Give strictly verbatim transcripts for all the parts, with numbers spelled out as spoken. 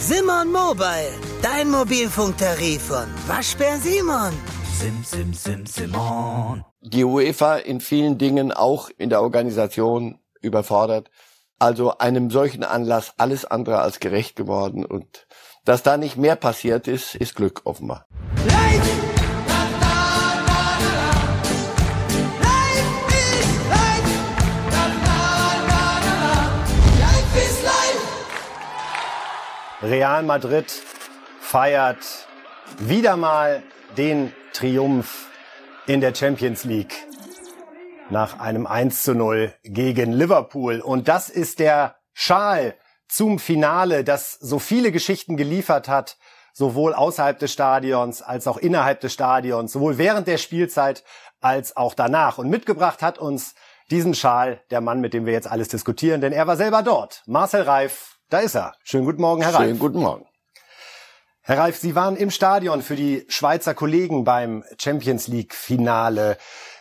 Simon Mobile, dein Mobilfunktarif von Waschbär Simon. Sim, sim, sim, Simon. Die UEFA in vielen Dingen, auch in der Organisation, überfordert. Also einem solchen Anlass alles andere als gerecht geworden. Und dass da nicht mehr passiert ist, ist Glück offenbar. Real Madrid feiert wieder mal den Triumph in der Champions League nach einem eins zu null gegen Liverpool. Und das ist der Schal zum Finale, das so viele Geschichten geliefert hat, sowohl außerhalb des Stadions als auch innerhalb des Stadions, sowohl während der Spielzeit als auch danach. Und mitgebracht hat uns diesen Schal der Mann, mit dem wir jetzt alles diskutieren, denn er war selber dort. Marcel Reif. Da ist er. Schönen guten Morgen, Herr Reif. Schönen guten Morgen. Herr Reif, Sie waren im Stadion für die Schweizer Kollegen beim Champions League Finale.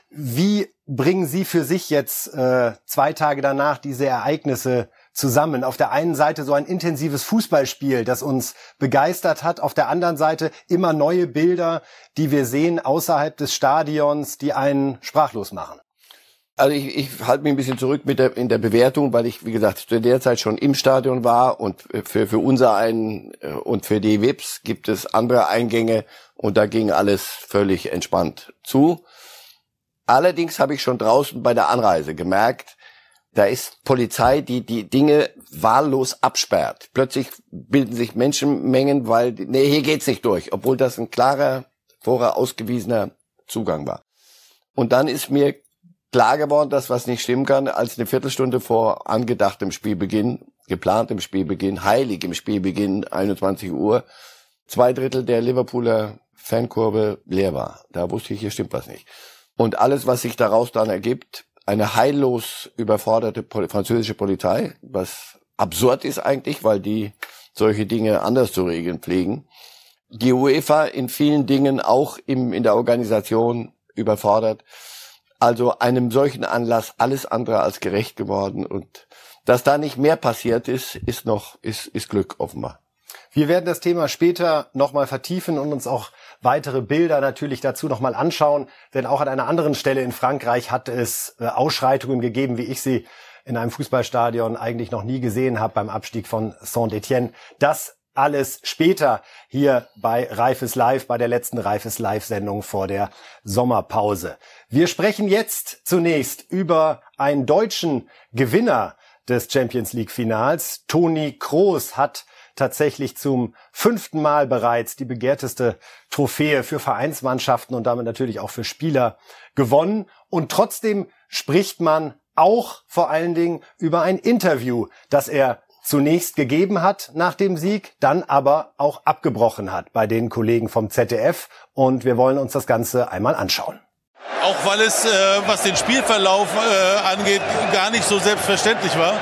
Wie bringen Sie für sich jetzt äh, zwei Tage danach diese Ereignisse zusammen? Auf der einen Seite so ein intensives Fußballspiel, das uns begeistert hat. Auf der anderen Seite immer neue Bilder, die wir sehen außerhalb des Stadions, die einen sprachlos machen. Also ich, ich halte mich ein bisschen zurück mit der, in der Bewertung, weil ich, wie gesagt, zu der Zeit schon im Stadion war und für, für unser einen und für die V I Ps gibt es andere Eingänge und da ging alles völlig entspannt zu. Allerdings habe ich schon draußen bei der Anreise gemerkt, da ist Polizei, die die Dinge wahllos absperrt. Plötzlich bilden sich Menschenmengen, weil, nee, hier geht's nicht durch, obwohl das ein klarer, vorher ausgewiesener Zugang war. Und dann ist mir klar geworden, dass was nicht stimmen kann, als eine Viertelstunde vor angedachtem Spielbeginn, geplantem Spielbeginn, heiligem Spielbeginn, einundzwanzig Uhr, zwei Drittel der Liverpooler Fankurve leer war. Da wusste ich, hier stimmt was nicht. Und alles, was sich daraus dann ergibt, eine heillos überforderte Pol- französische Polizei, was absurd ist eigentlich, weil die solche Dinge anders zu regeln pflegen. Die UEFA in vielen Dingen, auch im, in der Organisation, überfordert. Also einem solchen Anlass alles andere als gerecht geworden. Und dass da nicht mehr passiert ist, ist noch, ist, ist Glück offenbar. Wir werden das Thema später nochmal vertiefen und uns auch weitere Bilder natürlich dazu nochmal anschauen. Denn auch an einer anderen Stelle in Frankreich hat es äh, Ausschreitungen gegeben, wie ich sie in einem Fußballstadion eigentlich noch nie gesehen habe beim Abstieg von Saint-Étienne. Das alles später hier bei Reif ist Live, bei der letzten Reif ist Live-Sendung vor der Sommerpause. Wir sprechen jetzt zunächst über einen deutschen Gewinner des Champions League-Finals. Toni Kroos hat tatsächlich zum fünften Mal bereits die begehrteste Trophäe für Vereinsmannschaften und damit natürlich auch für Spieler gewonnen. Und trotzdem spricht man auch vor allen Dingen über ein Interview, das er zunächst gegeben hat nach dem Sieg, dann aber auch abgebrochen hat bei den Kollegen vom Z D F. Und wir wollen uns das Ganze einmal anschauen. Auch weil es, äh, was den Spielverlauf äh, angeht, gar nicht so selbstverständlich war.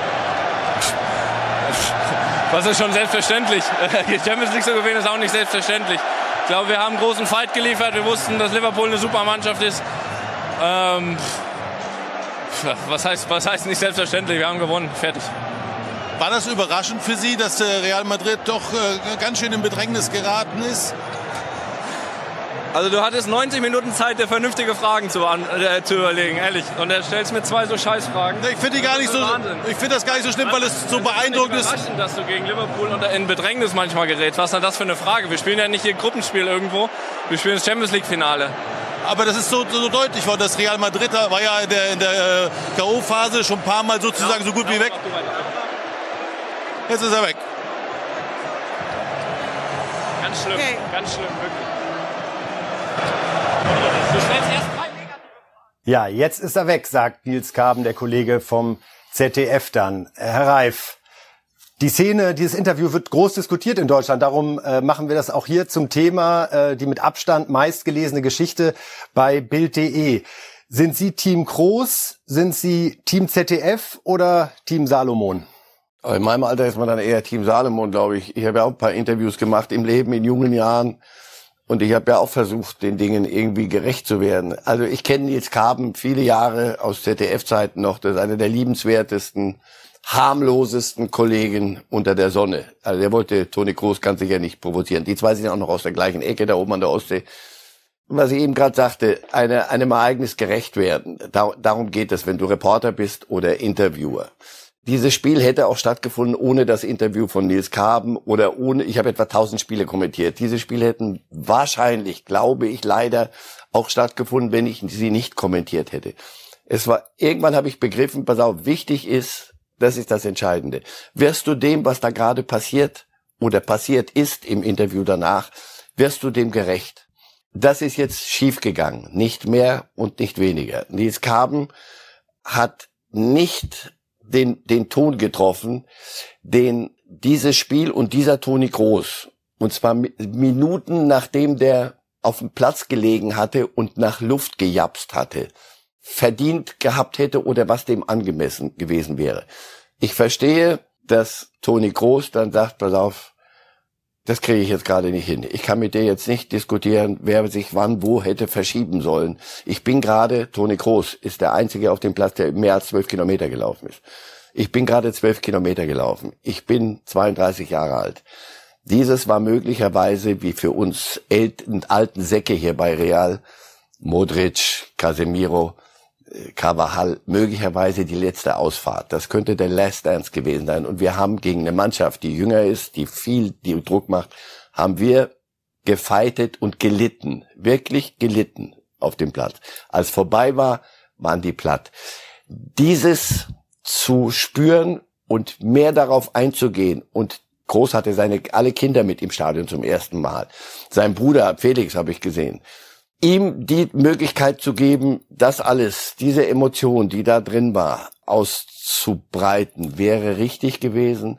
Was ist schon selbstverständlich? Die Champions League zu gewinnen ist auch nicht selbstverständlich. Ich glaube, wir haben einen großen Fight geliefert. Wir wussten, dass Liverpool eine super Mannschaft ist. Ähm, was heißt, was heißt nicht selbstverständlich? Wir haben gewonnen. Fertig. War das überraschend für Sie, dass Real Madrid doch äh, ganz schön in Bedrängnis geraten ist? Also du hattest neunzig Minuten Zeit, dir vernünftige Fragen zu, an, äh, zu überlegen, ehrlich. Und er stellst mir zwei so Scheißfragen. Ich finde die gar nicht so. Ich finde das gar nicht so schlimm, weil es so beeindruckend ist. Überraschend, dass du gegen Liverpool in Bedrängnis manchmal gerätst. Was ist denn das für eine Frage? Wir spielen ja nicht hier Gruppenspiel irgendwo. Wir spielen das Champions League Finale. Aber das ist so, so deutlich worden, dass Real Madrid da war ja in der, in der äh, K O-Phase schon ein paar Mal sozusagen so gut wie weg. Jetzt ist er weg. Ganz schlimm, okay. Ganz schlimm, wirklich. Ja, jetzt ist er weg, sagt Nils Kaben, der Kollege vom Z D F dann. Herr Reif, die Szene, dieses Interview wird groß diskutiert in Deutschland. Darum äh, machen wir das auch hier zum Thema, äh, die mit Abstand meistgelesene Geschichte bei Bild punkt de. Sind Sie Team Kroos, sind Sie Team Z D F oder Team Salomon? In meinem Alter ist man dann eher Team Salomon, glaube ich. Ich habe ja auch ein paar Interviews gemacht im Leben, in jungen Jahren. Und ich habe ja auch versucht, den Dingen irgendwie gerecht zu werden. Also ich kenne Nils Kaben viele Jahre aus Z D F-Zeiten noch. Das ist einer der liebenswertesten harmlosesten Kollegen unter der Sonne. Also der wollte Toni Kroos ganz sicher nicht provozieren. Die zwei sind auch noch aus der gleichen Ecke da oben an der Ostsee. Was ich eben gerade sagte, eine, einem Ereignis gerecht werden. Da, darum geht es, wenn du Reporter bist oder Interviewer. Dieses Spiel hätte auch stattgefunden ohne das Interview von Nils Kaben oder ohne, ich habe etwa tausend Spiele kommentiert. Diese Spiele hätten wahrscheinlich, glaube ich, leider auch stattgefunden, wenn ich sie nicht kommentiert hätte. Es war, irgendwann habe ich begriffen, pass auf, wichtig ist, das ist das Entscheidende. Wirst du dem, was da gerade passiert oder passiert ist im Interview danach, wirst du dem gerecht? Das ist jetzt schiefgegangen, nicht mehr und nicht weniger. Nils Kaben hat nicht den den Ton getroffen, den dieses Spiel und dieser Toni Kroos, und zwar Minuten nachdem der auf dem Platz gelegen hatte und nach Luft gejapst hatte, verdient gehabt hätte oder was dem angemessen gewesen wäre. Ich verstehe, dass Toni Kroos dann sagt, pass auf, das kriege ich jetzt gerade nicht hin. Ich kann mit dir jetzt nicht diskutieren, wer sich wann wo hätte verschieben sollen. Ich bin gerade, Toni Kroos ist der Einzige auf dem Platz, der mehr als zwölf Kilometer gelaufen ist. Ich bin gerade zwölf Kilometer gelaufen. Ich bin zweiunddreißig Jahre alt. Dieses war möglicherweise, wie für uns alten, alten Säcke hier bei Real, Modric, Casemiro, Carvajal, möglicherweise die letzte Ausfahrt. Das könnte der Last Dance gewesen sein. Und wir haben gegen eine Mannschaft, die jünger ist, die viel, die Druck macht, haben wir gefeitet und gelitten. Wirklich gelitten auf dem Platz. Als vorbei war, waren die platt. Dieses zu spüren und mehr darauf einzugehen, und Kroos hatte seine, alle Kinder mit im Stadion zum ersten Mal. Sein Bruder Felix habe ich gesehen. Ihm die Möglichkeit zu geben, das alles, diese Emotion, die da drin war, auszubreiten, wäre richtig gewesen.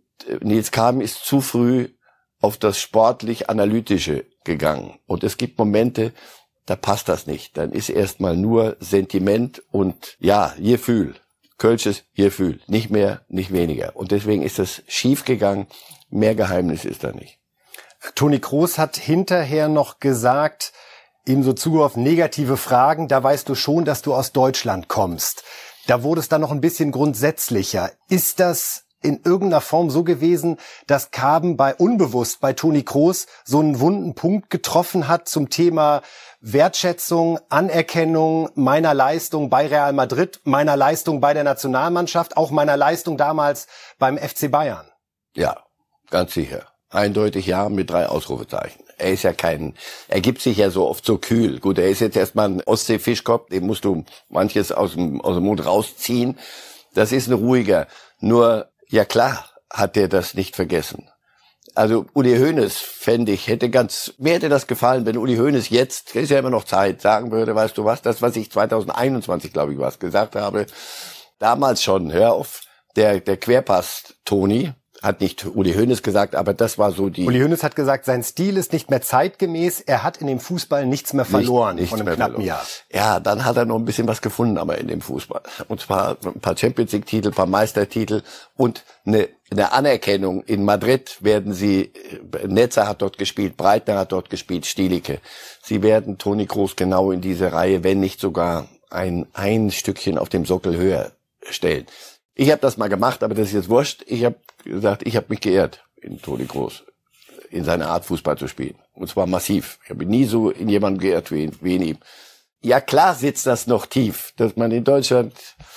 Nils Kaben ist zu früh auf das sportlich-analytische gegangen. Und es gibt Momente, da passt das nicht. Dann ist erstmal nur Sentiment und, ja, Gefühl. Kölsches Gefühl. Nicht mehr, nicht weniger. Und deswegen ist das schief gegangen. Mehr Geheimnis ist da nicht. Toni Kroos hat hinterher noch gesagt, ihm so zugeworfen, negative Fragen, da weißt du schon, dass du aus Deutschland kommst. Da wurde es dann noch ein bisschen grundsätzlicher. Ist das in irgendeiner Form so gewesen, dass Kaben bei unbewusst bei Toni Kroos so einen wunden Punkt getroffen hat zum Thema Wertschätzung, Anerkennung meiner Leistung bei Real Madrid, meiner Leistung bei der Nationalmannschaft, auch meiner Leistung damals beim F C Bayern? Ja, ganz sicher. Eindeutig ja, mit drei Ausrufezeichen. Er ist ja kein, er gibt sich ja so oft so kühl. Gut, er ist jetzt erstmal ein Ostseefischkopf, dem musst du manches aus dem, aus dem Mund rausziehen. Das ist ein ruhiger. Nur, ja klar, hat er das nicht vergessen. Also Uli Hoeneß, fände ich, hätte ganz, mir hätte das gefallen, wenn Uli Hoeneß jetzt, ist ja immer noch Zeit, sagen würde, weißt du was, das, was ich zwanzig einundzwanzig, glaube ich, was gesagt habe, damals schon, hör auf, der, der Querpass Toni, hat nicht Uli Hoeneß gesagt, aber das war so die... Uli Hoeneß hat gesagt, sein Stil ist nicht mehr zeitgemäß, er hat in dem Fußball nichts mehr verloren nicht, von einem knappen Jahr. Ja, dann hat er noch ein bisschen was gefunden, aber in dem Fußball. Und zwar ein paar Champions League Titel, ein paar Meistertitel und eine, eine Anerkennung. In Madrid werden sie, Netzer hat dort gespielt, Breitner hat dort gespielt, Stielicke. Sie werden Toni Kroos genau in diese Reihe, wenn nicht sogar ein, ein Stückchen auf dem Sockel höher stellen. Ich habe das mal gemacht, aber das ist jetzt wurscht. Ich habe gesagt, ich habe mich geehrt in Toni Kroos, in seiner Art Fußball zu spielen. Und zwar massiv. Ich habe mich nie so in jemandem geehrt wie, wie in ihm. Ja klar sitzt das noch tief, dass man in Deutschland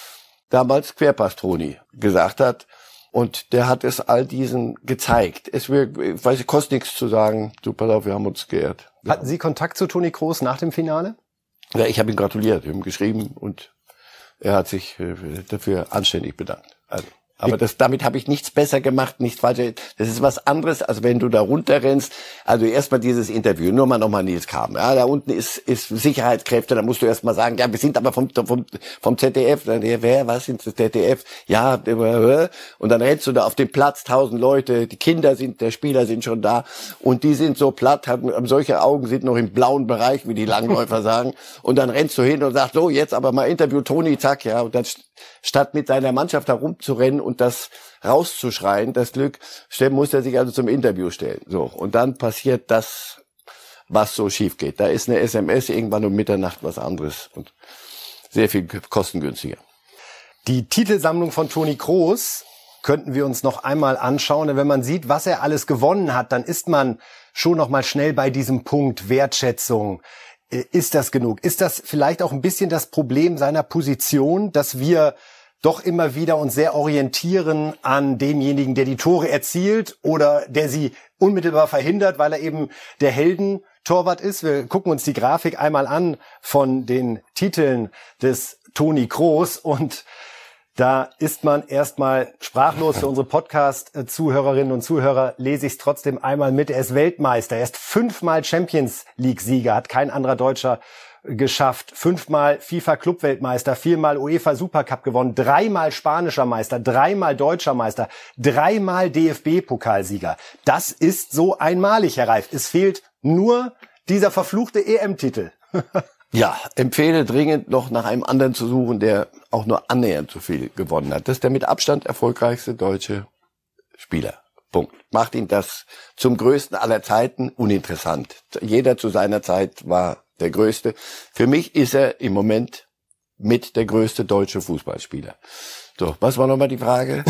damals Querpass-Toni gesagt hat. Und der hat es all diesen gezeigt. Es wird, ich weiß, es kostet nichts zu sagen, du, pass auf, wir haben uns geehrt. Wir Hatten Sie Kontakt zu Toni Kroos nach dem Finale? Ja, ich habe ihm gratuliert, ich habe ihm geschrieben und er hat sich dafür anständig bedankt. Also, aber das, damit habe ich nichts besser gemacht, nichts falscher. Das ist was anderes, als wenn du da runterrennst. Also erstmal dieses Interview, nur mal nochmal Nils Kaben. Ja, da unten ist, ist Sicherheitskräfte, da musst du erstmal sagen, ja, wir sind aber vom, vom, vom Z D F. Dann, ja, wer, was sind das Z D F? Ja, und dann rennst du da auf dem Platz, tausend Leute, die Kinder sind, der Spieler sind schon da und die sind so platt, haben solche Augen, sind noch im blauen Bereich, wie die Langläufer sagen. Und dann rennst du hin und sagst, so, jetzt aber mal Interview, Toni, zack, ja, und dann statt mit seiner Mannschaft herumzurennen und das rauszuschreien, das Glück, muss er sich also zum Interview stellen. So, und dann passiert das, was so schief geht. Da ist eine S M S irgendwann um Mitternacht was anderes und sehr viel kostengünstiger. Die Titelsammlung von Toni Kroos könnten wir uns noch einmal anschauen. Denn wenn man sieht, was er alles gewonnen hat, dann ist man schon noch mal schnell bei diesem Punkt Wertschätzung. Ist das genug? Ist das vielleicht auch ein bisschen das Problem seiner Position, dass wir doch immer wieder uns sehr orientieren an demjenigen, der die Tore erzielt oder der sie unmittelbar verhindert, weil er eben der Heldentorwart ist? Wir gucken uns die Grafik einmal an von den Titeln des Toni Kroos und da ist man erstmal sprachlos. Für unsere Podcast-Zuhörerinnen und Zuhörer lese ich es trotzdem einmal mit. Er ist Weltmeister, er ist fünfmal Champions-League-Sieger, hat kein anderer Deutscher geschafft. Fünfmal FIFA-Club-Weltmeister, viermal UEFA-Supercup gewonnen, dreimal spanischer Meister, dreimal deutscher Meister, dreimal D F B-Pokalsieger. Das ist so einmalig, Herr Reif. Es fehlt nur dieser verfluchte E M-Titel. Ja, empfehle dringend noch nach einem anderen zu suchen, der auch nur annähernd so viel gewonnen hat. Das ist der mit Abstand erfolgreichste deutsche Spieler. Punkt. Macht ihn das zum größten aller Zeiten uninteressant. Jeder zu seiner Zeit war der größte. Für mich ist er im Moment mit der größte deutsche Fußballspieler. So, was war nochmal die Frage?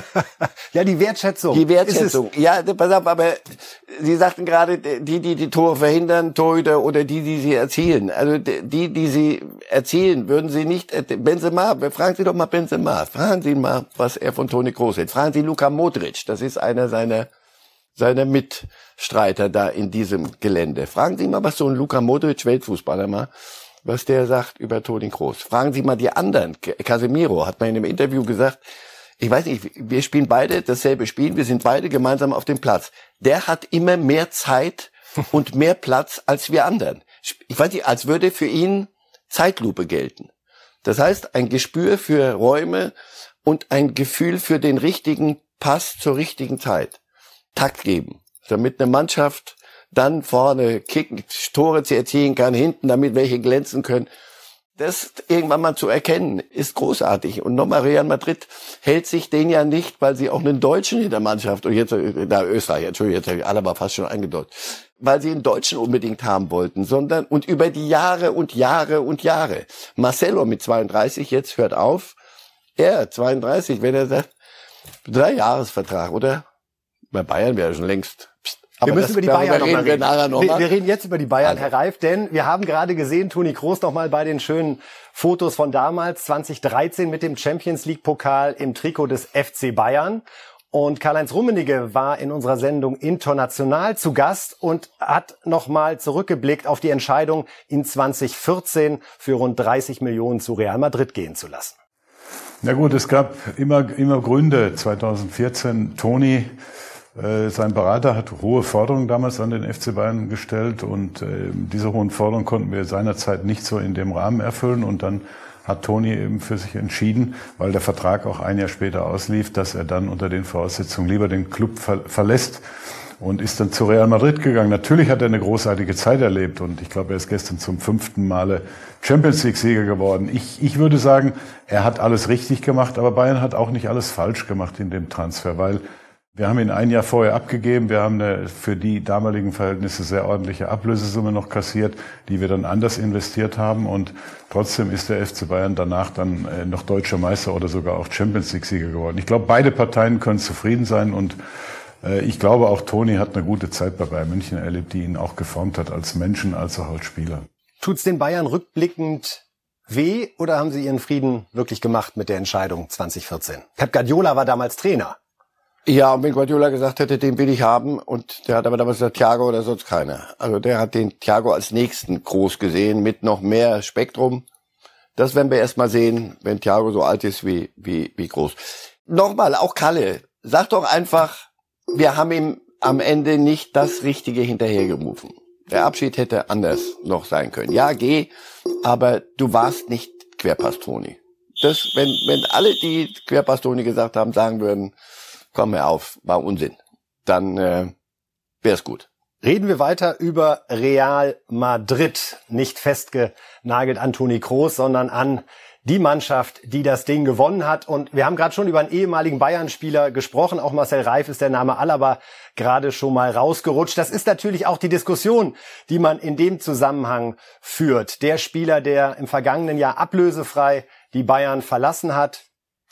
Ja, die Wertschätzung. Die Wertschätzung. Ja, pass auf, aber Sie sagten gerade, die, die die Tore verhindern, Torhüter oder die, die sie erzielen. Also die, die sie erzielen, würden Sie nicht, Benzema, fragen Sie doch mal Benzema, fragen Sie mal, was er von Toni Kroos hält. Fragen Sie Luka Modric, das ist einer seiner, seiner Mitstreiter da in diesem Gelände. Fragen Sie mal, was so ein Luka Modric, Weltfußballer mal, was der sagt über Toni Kroos. Fragen Sie mal die anderen. Casemiro hat mal in einem Interview gesagt, ich weiß nicht, wir spielen beide dasselbe Spiel, wir sind beide gemeinsam auf dem Platz. Der hat immer mehr Zeit und mehr Platz als wir anderen. Ich weiß nicht, als würde für ihn Zeitlupe gelten. Das heißt, ein Gespür für Räume und ein Gefühl für den richtigen Pass zur richtigen Zeit. Takt geben, damit eine Mannschaft dann vorne kicken, Tore zu erzielen kann, hinten, damit welche glänzen können. Das irgendwann mal zu erkennen, ist großartig. Und nochmal, Real Madrid hält sich den ja nicht, weil sie auch einen Deutschen in der Mannschaft, und jetzt, da Österreich, Entschuldigung, jetzt habe ich Alaba fast schon eingedeutet, weil sie einen Deutschen unbedingt haben wollten, sondern, und über die Jahre und Jahre und Jahre. Marcelo mit zweiunddreißig, jetzt hört auf, er, zweiunddreißig, wenn er sagt, drei Jahresvertrag, oder? Bei Bayern wäre er schon längst. Psst. Aber wir müssen über die Bayern noch reden. mal reden. Wir, wir, wir reden jetzt über die Bayern, also. Herr Reif, denn wir haben gerade gesehen, Toni Kroos noch mal bei den schönen Fotos von damals, zwanzig dreizehn mit dem Champions League Pokal im Trikot des F C Bayern. Und Karl-Heinz Rummenigge war in unserer Sendung International zu Gast und hat noch mal zurückgeblickt auf die Entscheidung, ihn zwanzig vierzehn für rund dreißig Millionen zu Real Madrid gehen zu lassen. Na gut, es gab immer, immer Gründe. zwanzig vierzehn, Toni, Äh, sein Berater hat hohe Forderungen damals an den F C Bayern gestellt und äh, diese hohen Forderungen konnten wir seinerzeit nicht so in dem Rahmen erfüllen und dann hat Toni eben für sich entschieden, weil der Vertrag auch ein Jahr später auslief, dass er dann unter den Voraussetzungen lieber den Club ver- verlässt und ist dann zu Real Madrid gegangen. Natürlich hat er eine großartige Zeit erlebt und ich glaube, er ist gestern zum fünften Male Champions League Sieger geworden. Ich, ich würde sagen, er hat alles richtig gemacht, aber Bayern hat auch nicht alles falsch gemacht in dem Transfer, weil wir haben ihn ein Jahr vorher abgegeben. Wir haben eine für die damaligen Verhältnisse sehr ordentliche Ablösesumme noch kassiert, die wir dann anders investiert haben. Und trotzdem ist der F C Bayern danach dann noch deutscher Meister oder sogar auch Champions League Sieger geworden. Ich glaube, beide Parteien können zufrieden sein. Und ich glaube, auch Toni hat eine gute Zeit bei Bayern München erlebt, die ihn auch geformt hat als Menschen, als auch als Spieler. Tut's den Bayern rückblickend weh oder haben sie ihren Frieden wirklich gemacht mit der Entscheidung zwanzig vierzehn? Pep Guardiola war damals Trainer. Ja, und wenn Guardiola gesagt hätte, den will ich haben, und der hat aber damals gesagt, Thiago oder sonst keiner. Also der hat den Thiago als nächsten groß gesehen, mit noch mehr Spektrum. Das werden wir erst mal sehen, wenn Thiago so alt ist wie, wie, wie groß. Nochmal, auch Kalle, sag doch einfach, wir haben ihm am Ende nicht das Richtige hinterhergerufen. Der Abschied hätte anders noch sein können. Ja, geh, aber du warst nicht Querpass-Toni. Das, wenn, wenn alle, die Querpass-Toni gesagt haben, sagen würden, komm mir auf, war Unsinn, dann äh, wär's gut. Reden wir weiter über Real Madrid. Nicht festgenagelt an Toni Kroos, sondern an die Mannschaft, die das Ding gewonnen hat. Und wir haben gerade schon über einen ehemaligen Bayern-Spieler gesprochen. Auch Marcel Reif ist der Name Alaba gerade schon mal rausgerutscht. Das ist natürlich auch die Diskussion, die man in dem Zusammenhang führt. Der Spieler, der im vergangenen Jahr ablösefrei die Bayern verlassen hat,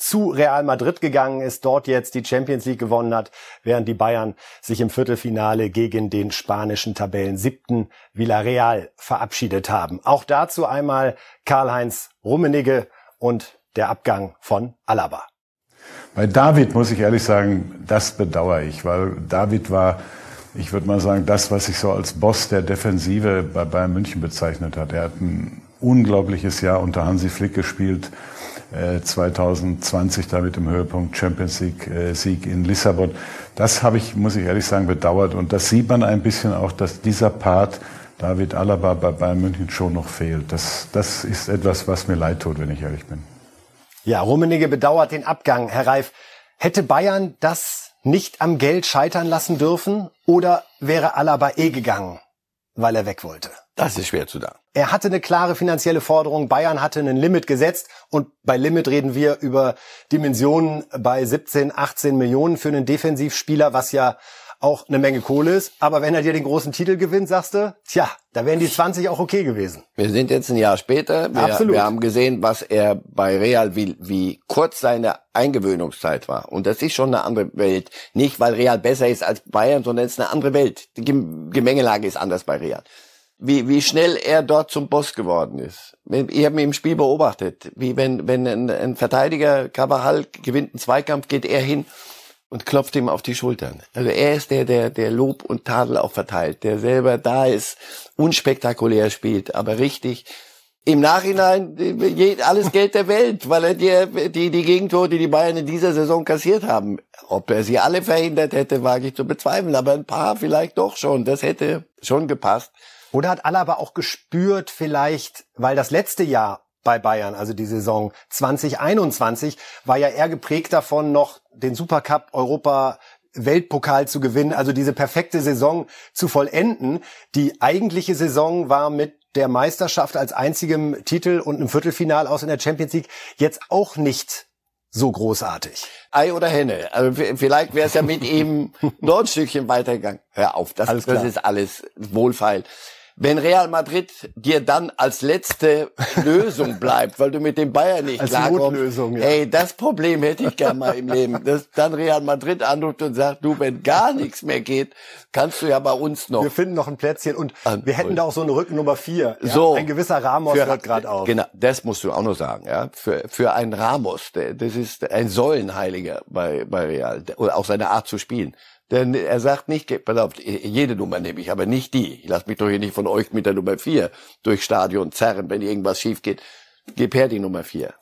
zu Real Madrid gegangen ist, dort jetzt die Champions League gewonnen hat, während die Bayern sich im Viertelfinale gegen den spanischen Tabellensiebten Villarreal verabschiedet haben. Auch dazu einmal Karl-Heinz Rummenigge und der Abgang von Alaba. Bei David muss ich ehrlich sagen, das bedauere ich, weil David war, ich würde mal sagen, das, was sich so als Boss der Defensive bei Bayern München bezeichnet hat. Er hat ein unglaubliches Jahr unter Hansi Flick gespielt, äh, zwanzig zwanzig damit im Höhepunkt Champions League äh, Sieg in Lissabon. Das habe ich, muss ich ehrlich sagen, bedauert. Und das sieht man ein bisschen auch, dass dieser Part David Alaba bei Bayern München schon noch fehlt. Das, das ist etwas, was mir leid tut, wenn ich ehrlich bin. Ja, Rummenigge bedauert den Abgang. Herr Reif, hätte Bayern das nicht am Geld scheitern lassen dürfen oder wäre Alaba eh gegangen, weil er weg wollte? Das ist schwer zu sagen. Er hatte eine klare finanzielle Forderung, Bayern hatte ein Limit gesetzt und bei Limit reden wir über Dimensionen bei siebzehn, achtzehn Millionen für einen Defensivspieler, was ja auch eine Menge Kohle ist. Aber wenn er dir den großen Titel gewinnt, sagst du, tja, da wären die zwanzig auch okay gewesen. Wir sind jetzt ein Jahr später. Wir, Absolut. Wir haben gesehen, was er bei Real, wie, wie kurz seine Eingewöhnungszeit war. Und das ist schon eine andere Welt. Nicht, weil Real besser ist als Bayern, sondern es ist eine andere Welt. Die Gemengelage ist anders bei Real. Wie, wie schnell er dort zum Boss geworden ist. Ich habe ihn im Spiel beobachtet. Wie wenn, wenn ein, ein Verteidiger, Carvajal, gewinnt einen Zweikampf, geht er hin und klopft ihm auf die Schultern. Also er ist der, der, der Lob und Tadel auch verteilt, der selber da ist, unspektakulär spielt, aber richtig. Im Nachhinein alles Geld der Welt, weil er die, die, die Gegentore, die die Bayern in dieser Saison kassiert haben, ob er sie alle verhindert hätte, wage ich zu bezweifeln, aber ein paar vielleicht doch schon. Das hätte schon gepasst. Oder hat Alaba auch gespürt vielleicht, weil das letzte Jahr bei Bayern, also die Saison zwanzig einundzwanzig, war ja eher geprägt davon, noch den Supercup, Europa, Weltpokal zu gewinnen, also diese perfekte Saison zu vollenden. Die eigentliche Saison war mit der Meisterschaft als einzigem Titel und einem Viertelfinal aus in der Champions League jetzt auch nicht so großartig. Ei oder Henne. Also vielleicht wäre es ja mit ihm noch ein Stückchen weitergegangen. Hör auf, das, das ist alles wohlfeil. Wenn Real Madrid dir dann als letzte Lösung bleibt, weil du mit dem Bayern nicht klarkommst, ja. Ey, das Problem hätte ich gern mal im Leben, dass dann Real Madrid anruft und sagt, du, wenn gar nichts mehr geht, kannst du ja bei uns noch. Wir finden noch ein Plätzchen und An wir hätten da auch so eine Rückennummer vier. Ja? So, ein gewisser Ramos hört gerade auf. Genau, das musst du auch noch sagen. Ja, für für einen Ramos, der, das ist ein Säulenheiliger bei bei Real, oder auch seine Art zu spielen. Denn er sagt nicht, pass auf, jede Nummer nehme ich, aber nicht die. Ich lasse mich doch hier nicht von euch mit der Nummer vier durchs Stadion zerren, wenn irgendwas schief geht. Gib her die Nummer vier.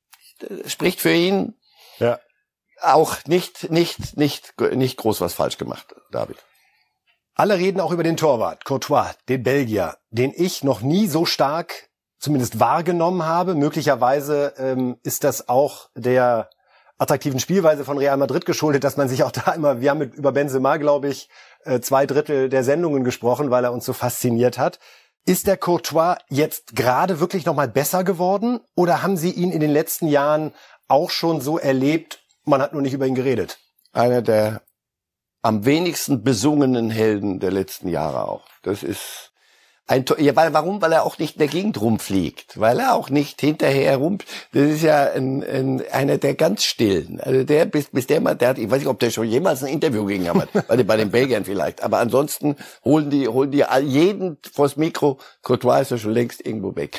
Das spricht für ihn. Ja. Auch nicht, nicht, nicht, nicht groß was falsch gemacht, David. Alle reden auch über den Torwart, Courtois, den Belgier, den ich noch nie so stark zumindest wahrgenommen habe. Möglicherweise ähm, ist das auch der attraktiven Spielweise von Real Madrid geschuldet, dass man sich auch da immer, wir haben mit, über Benzema, glaube ich, äh, zwei Drittel der Sendungen gesprochen, weil er uns so fasziniert hat. Ist der Courtois jetzt gerade wirklich nochmal besser geworden oder haben Sie ihn in den letzten Jahren auch schon so erlebt, man hat nur nicht über ihn geredet? Einer der am wenigsten besungenen Helden der letzten Jahre auch. Das ist ein Tor, ja, weil, warum? Weil er auch nicht in der Gegend rumfliegt, weil er auch nicht hinterher rum. Das ist ja ein, ein, einer der ganz Stillen. Also der, bis, bis der mal, der hat, ich weiß nicht, ob der schon jemals ein Interview gegen hat, bei den, bei den Belgiern vielleicht. Aber ansonsten holen die, holen die all jeden vors Mikro. Courtois ist ja schon längst irgendwo weg.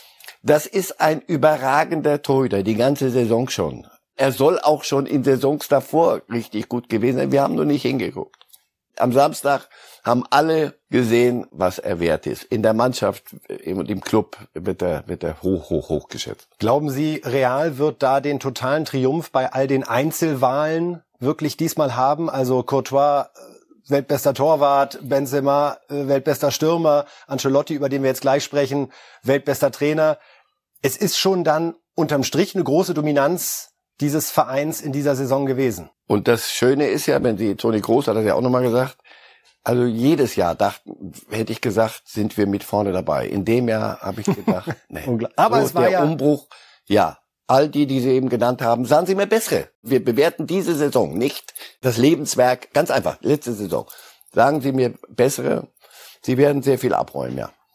Das ist ein überragender Torhüter, die ganze Saison schon. Er soll auch schon in Saisons davor richtig gut gewesen sein. Wir haben nur nicht hingeguckt. Am Samstag haben alle gesehen, was er wert ist. In der Mannschaft und im Club wird er, wird er hoch, hoch, hoch geschätzt. Glauben Sie, Real wird da den totalen Triumph bei all den Einzelwahlen wirklich diesmal haben? Also Courtois, weltbester Torwart, Benzema, weltbester Stürmer, Ancelotti, über den wir jetzt gleich sprechen, weltbester Trainer. Es ist schon dann unterm Strich eine große Dominanz dieses Vereins in dieser Saison gewesen. Und das Schöne ist ja, wenn Sie, Toni Kroos hat das ja auch nochmal gesagt, also jedes Jahr dachten, hätte ich gesagt, sind wir mit vorne dabei. In dem Jahr habe ich gedacht, nee. Aber so es war der ja Umbruch, ja. All die, die Sie eben genannt haben, sagen Sie mir bessere. Wir bewerten diese Saison nicht das Lebenswerk, ganz einfach, letzte Saison. Sagen Sie mir bessere, Sie werden sehr viel abräumen, ja.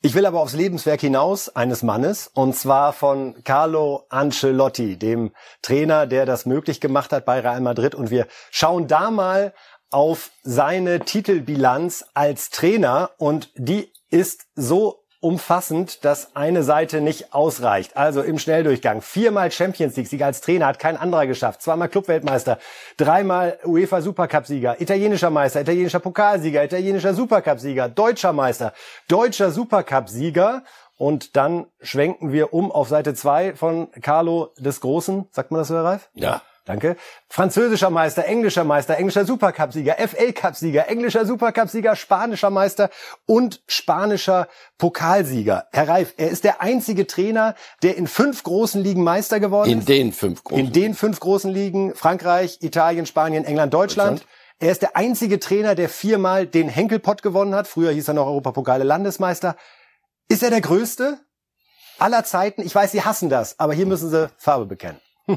Ich will aber aufs Lebenswerk hinaus eines Mannes, und zwar von Carlo Ancelotti, dem Trainer, der das möglich gemacht hat bei Real Madrid. Und wir schauen da mal auf seine Titelbilanz als Trainer, und die ist so umfassend, dass eine Seite nicht ausreicht. Also im Schnelldurchgang: viermal Champions League-Sieger als Trainer, hat kein anderer geschafft. Zweimal Clubweltmeister, dreimal UEFA Supercup-Sieger, italienischer Meister, italienischer Pokalsieger, italienischer Supercup-Sieger, deutscher Meister, deutscher Supercup-Sieger. Und dann schwenken wir um auf Seite zwei von Carlo des Großen. Sagt man das so, Herr Reif? Ja. Danke. Französischer Meister, englischer Meister, englischer Supercup-Sieger, F A-Cup-Sieger, englischer Supercup-Sieger, spanischer Meister und spanischer Pokalsieger. Herr Reif, er ist der einzige Trainer, der in fünf großen Ligen Meister geworden ist. In den fünf großen. In den fünf großen Ligen: Frankreich, Italien, Spanien, England, Deutschland. Deutschland. Er ist der einzige Trainer, der viermal den Henkelpott gewonnen hat. Früher hieß er noch Europapokale Landesmeister. Ist er der Größte aller Zeiten? Ich weiß, Sie hassen das, aber hier müssen Sie Farbe bekennen.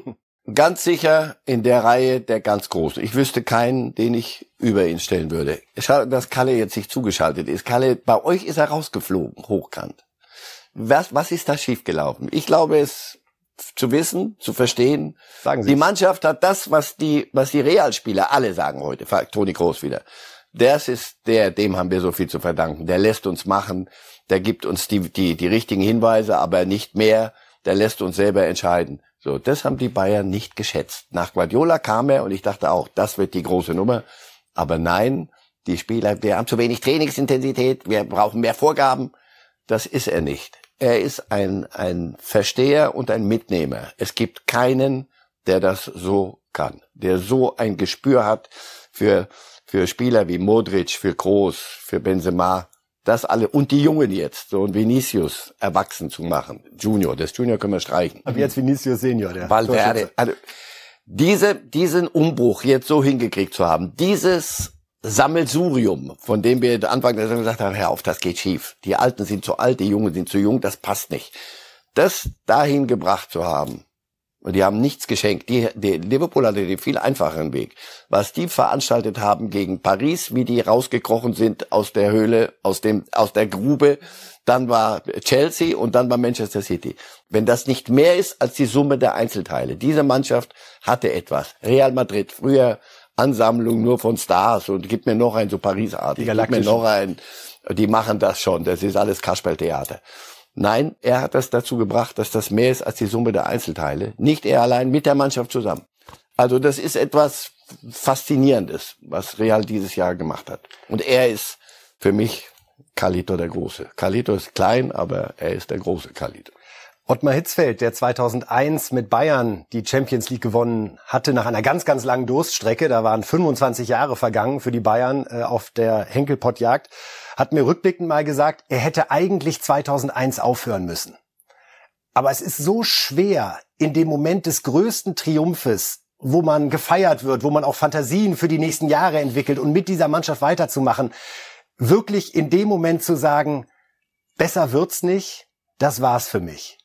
Ganz sicher in der Reihe der ganz Großen. Ich wüsste keinen, den ich über ihn stellen würde. Schade, dass Kalle jetzt nicht zugeschaltet ist. Kalle, bei euch ist er rausgeflogen, hochkant. Was, was ist da schiefgelaufen? Ich glaube, es zu wissen, zu verstehen. Sagen Sie die es. Mannschaft hat das, was die, was die Realspieler alle sagen heute. Toni Kroos wieder. Das ist der, dem haben wir so viel zu verdanken. Der lässt uns machen. Der gibt uns die, die, die richtigen Hinweise, aber nicht mehr. Der lässt uns selber entscheiden. So, das haben die Bayern nicht geschätzt. Nach Guardiola kam er und ich dachte auch, das wird die große Nummer. Aber nein, die Spieler, wir haben zu wenig Trainingsintensität, wir brauchen mehr Vorgaben. Das ist er nicht. Er ist ein, ein Versteher und ein Mitnehmer. Es gibt keinen, der das so kann, der so ein Gespür hat für, für Spieler wie Modric, für Kroos, für Benzema. Das alle, und die Jungen jetzt, so ein Vinicius erwachsen zu machen. Junior, das Junior können wir streichen. Aber jetzt Vinicius Senior, der Valverde. Also, diese, diesen Umbruch jetzt so hingekriegt zu haben, dieses Sammelsurium, von dem wir Anfang der Saison gesagt haben, hör auf, das geht schief. Die Alten sind zu alt, die Jungen sind zu jung, das passt nicht. Das dahin gebracht zu haben, und die haben nichts geschenkt. Die, die Liverpool hatte den viel einfacheren Weg. Was die veranstaltet haben gegen Paris, wie die rausgekrochen sind aus der Höhle, aus dem, aus der Grube, dann war Chelsea und dann war Manchester City. Wenn das nicht mehr ist als die Summe der Einzelteile. Diese Mannschaft hatte etwas. Real Madrid, früher Ansammlung nur von Stars, und gibt mir noch ein so Paris-artig. Gib mir noch ein, die machen das schon. Das ist alles Kasperltheater. Nein, er hat das dazu gebracht, dass das mehr ist als die Summe der Einzelteile. Nicht er allein, mit der Mannschaft zusammen. Also das ist etwas Faszinierendes, was Real dieses Jahr gemacht hat. Und er ist für mich Carlito der Große. Carlito ist klein, aber er ist der große Carlito. Ottmar Hitzfeld, der zweitausendeins mit Bayern die Champions League gewonnen hatte, nach einer ganz, ganz langen Durststrecke, da waren fünfundzwanzig Jahre vergangen für die Bayern äh, auf der Henkelpottjagd, hat mir rückblickend mal gesagt, er hätte eigentlich zweitausendeins aufhören müssen. Aber es ist so schwer, in dem Moment des größten Triumphes, wo man gefeiert wird, wo man auch Fantasien für die nächsten Jahre entwickelt und mit dieser Mannschaft weiterzumachen, wirklich in dem Moment zu sagen, besser wird's nicht, das war's für mich.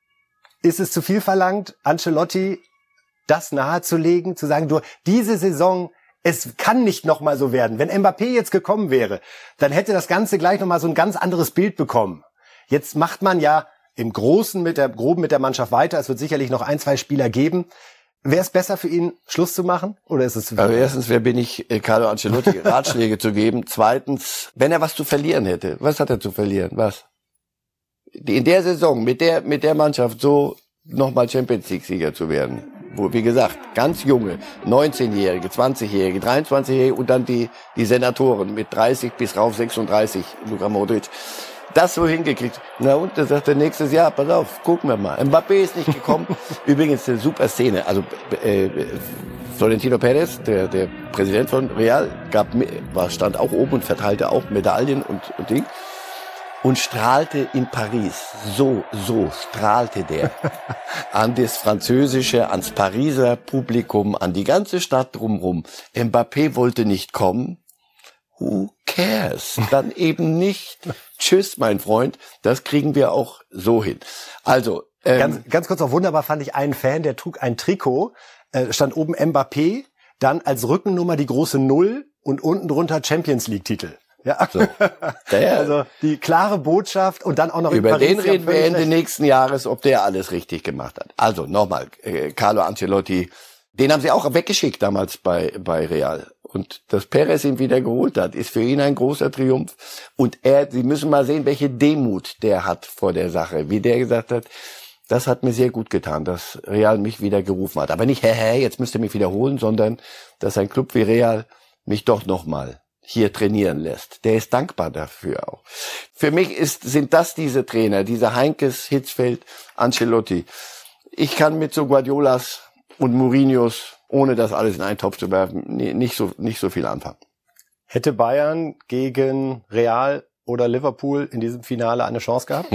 Ist es zu viel verlangt, Ancelotti das nahezulegen, zu sagen, du, diese Saison, es kann nicht nochmal so werden. Wenn Mbappé jetzt gekommen wäre, dann hätte das Ganze gleich nochmal so ein ganz anderes Bild bekommen. Jetzt macht man ja im Großen mit der Groben mit der Mannschaft weiter. Es wird sicherlich noch ein, zwei Spieler geben. Wäre es besser für ihn, Schluss zu machen? Oder ist es zu viel? Also erstens, wer bin ich, Carlo Ancelotti, Ratschläge zu geben? Zweitens, wenn er was zu verlieren hätte, was hat er zu verlieren? Was? In der Saison mit der mit der Mannschaft so nochmal Champions League Sieger zu werden, wo, wie gesagt, ganz junge, neunzehnjährige, zwanzigjährige, dreiundzwanzigjährige und dann die die Senatoren mit dreißig bis rauf sechsunddreißig, Luka Modric, das so hingekriegt. Na und, dann sagt er nächstes Jahr, pass auf, gucken wir mal. Mbappé ist nicht gekommen. Übrigens eine super Szene, also äh, Florentino Perez, der der Präsident von Real, gab war stand auch oben und verteilte auch Medaillen und und Ding. Und strahlte in Paris, so, so strahlte der an das französische, ans Pariser Publikum, an die ganze Stadt drumherum. Mbappé wollte nicht kommen. Who cares? Dann eben nicht. Tschüss, mein Freund. Das kriegen wir auch so hin. Also ähm, ganz, ganz kurz noch wunderbar fand ich einen Fan, der trug ein Trikot, äh, stand oben Mbappé, dann als Rückennummer die große Null und unten drunter Champions League Titel. Ja. So. Der, also die klare Botschaft und dann auch noch über in Paris, den reden wir Ende recht. nächsten Jahres, ob der alles richtig gemacht hat. Also nochmal, äh, Carlo Ancelotti, den haben sie auch weggeschickt damals bei bei Real. Und dass Perez ihn wieder geholt hat, ist für ihn ein großer Triumph. Und er, Sie müssen mal sehen, welche Demut der hat vor der Sache. Wie der gesagt hat, das hat mir sehr gut getan, dass Real mich wieder gerufen hat. Aber nicht, hä, hä, jetzt müsst ihr mich wiederholen, sondern dass ein Club wie Real mich doch nochmal hier trainieren lässt. Der ist dankbar dafür auch. Für mich ist, sind das diese Trainer, diese Heinkes, Hitzfeld, Ancelotti. Ich kann mit so Guardiolas und Mourinhos, ohne das alles in einen Topf zu werfen, nicht so, nicht so viel anfangen. Hätte Bayern gegen Real oder Liverpool in diesem Finale eine Chance gehabt?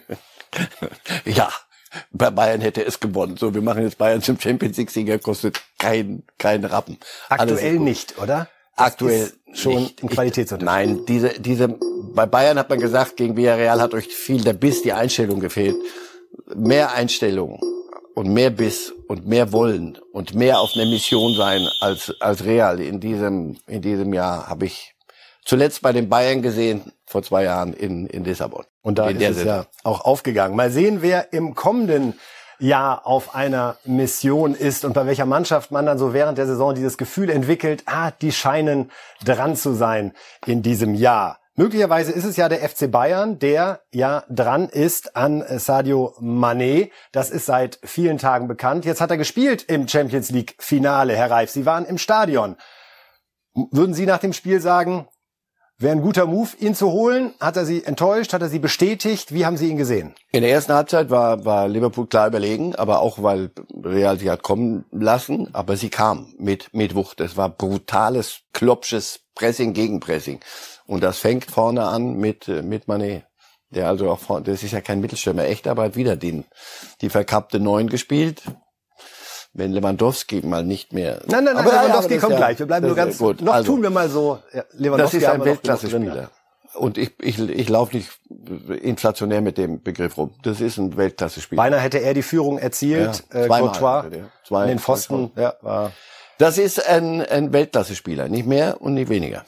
Ja, bei Bayern hätte es gewonnen. So, wir machen jetzt Bayern zum Champions-League-Sieger, kostet kein, kein Rappen. Aktuell nicht, oder? Das Aktuell schon nicht. ein Qualitätsunterschied. Nein, diese, diese, bei Bayern hat man gesagt, gegen Villarreal hat euch viel der Biss, die Einstellung gefehlt. Mehr Einstellung und mehr Biss und mehr Wollen und mehr auf einer Mission sein als, als Real. In diesem, in diesem Jahr habe ich zuletzt bei den Bayern gesehen, vor zwei Jahren in, in Lissabon. Und da in ist der es Saison. ja auch aufgegangen. Mal sehen, wer im kommenden Jahr auf einer Mission ist und bei welcher Mannschaft man dann so während der Saison dieses Gefühl entwickelt, ah, die scheinen dran zu sein in diesem Jahr. Möglicherweise ist es ja der F C Bayern, der ja dran ist an Sadio Mané. Das ist seit vielen Tagen bekannt. Jetzt hat er gespielt im Champions League Finale, Herr Reif. Sie waren im Stadion. Würden Sie nach dem Spiel sagen, wäre ein guter Move, ihn zu holen? Hat er Sie enttäuscht? Hat er Sie bestätigt? Wie haben Sie ihn gesehen? In der ersten Halbzeit war, war Liverpool klar überlegen, aber auch weil Real sie hat kommen lassen, aber sie kam mit, mit Wucht. Es war brutales, klopsches Pressing, Gegenpressing. Und das fängt vorne an mit, mit Mané. Der also auch vorne, das ist ja kein Mittelstürmer, echt, aber hat wieder den, die verkappte Neun gespielt. Wenn Lewandowski mal nicht mehr... Nein, nein, nein, aber, Lewandowski ja, kommt ja, gleich. Wir bleiben nur ganz... gut. Noch Also, tun wir mal so. Ja, Lewandowski das ist haben ein wir noch Weltklasse-Spieler. Und ich, ich, ich laufe nicht inflationär mit dem Begriff rum. Das ist ein Weltklasse-Spieler. Beinahe hätte er die Führung erzielt. Ja, äh, Courtois hatte der. Zwei, in den Pfosten. Ja, war Das ist ein, ein Weltklasse-Spieler. Nicht mehr und nicht weniger.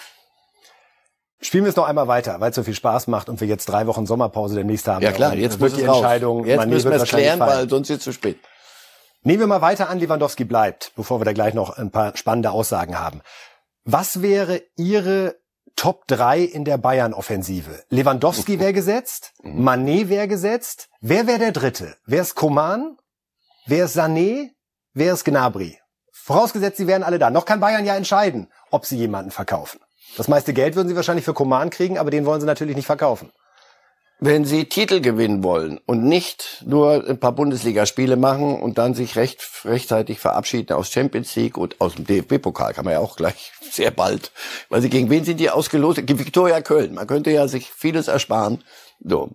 Spielen wir es noch einmal weiter, weil es so viel Spaß macht und wir jetzt drei Wochen Sommerpause demnächst haben. Ja klar, Und jetzt wird muss die es raus. Entscheidung. Jetzt Mané müssen wird wir es wahrscheinlich klären, fallen. weil sonst ist es zu spät. Nehmen wir mal weiter an, Lewandowski bleibt, bevor wir da gleich noch ein paar spannende Aussagen haben. Was wäre Ihre Top drei in der Bayern-Offensive? Lewandowski wäre gesetzt, Mané wäre gesetzt. Wer wäre der Dritte? Wer ist Coman? Wer ist Sané? Wer ist Gnabry? Vorausgesetzt, sie wären alle da. Noch kann Bayern ja entscheiden, ob sie jemanden verkaufen. Das meiste Geld würden sie wahrscheinlich für Coman kriegen, aber den wollen sie natürlich nicht verkaufen. Wenn Sie Titel gewinnen wollen und nicht nur ein paar Bundesligaspiele machen und dann sich recht, rechtzeitig verabschieden aus Champions League und aus dem D F B-Pokal, kann man ja auch gleich sehr bald. Weil Sie gegen wen sind die ausgelost? Gegen Viktoria Köln. Man könnte ja sich vieles ersparen. So.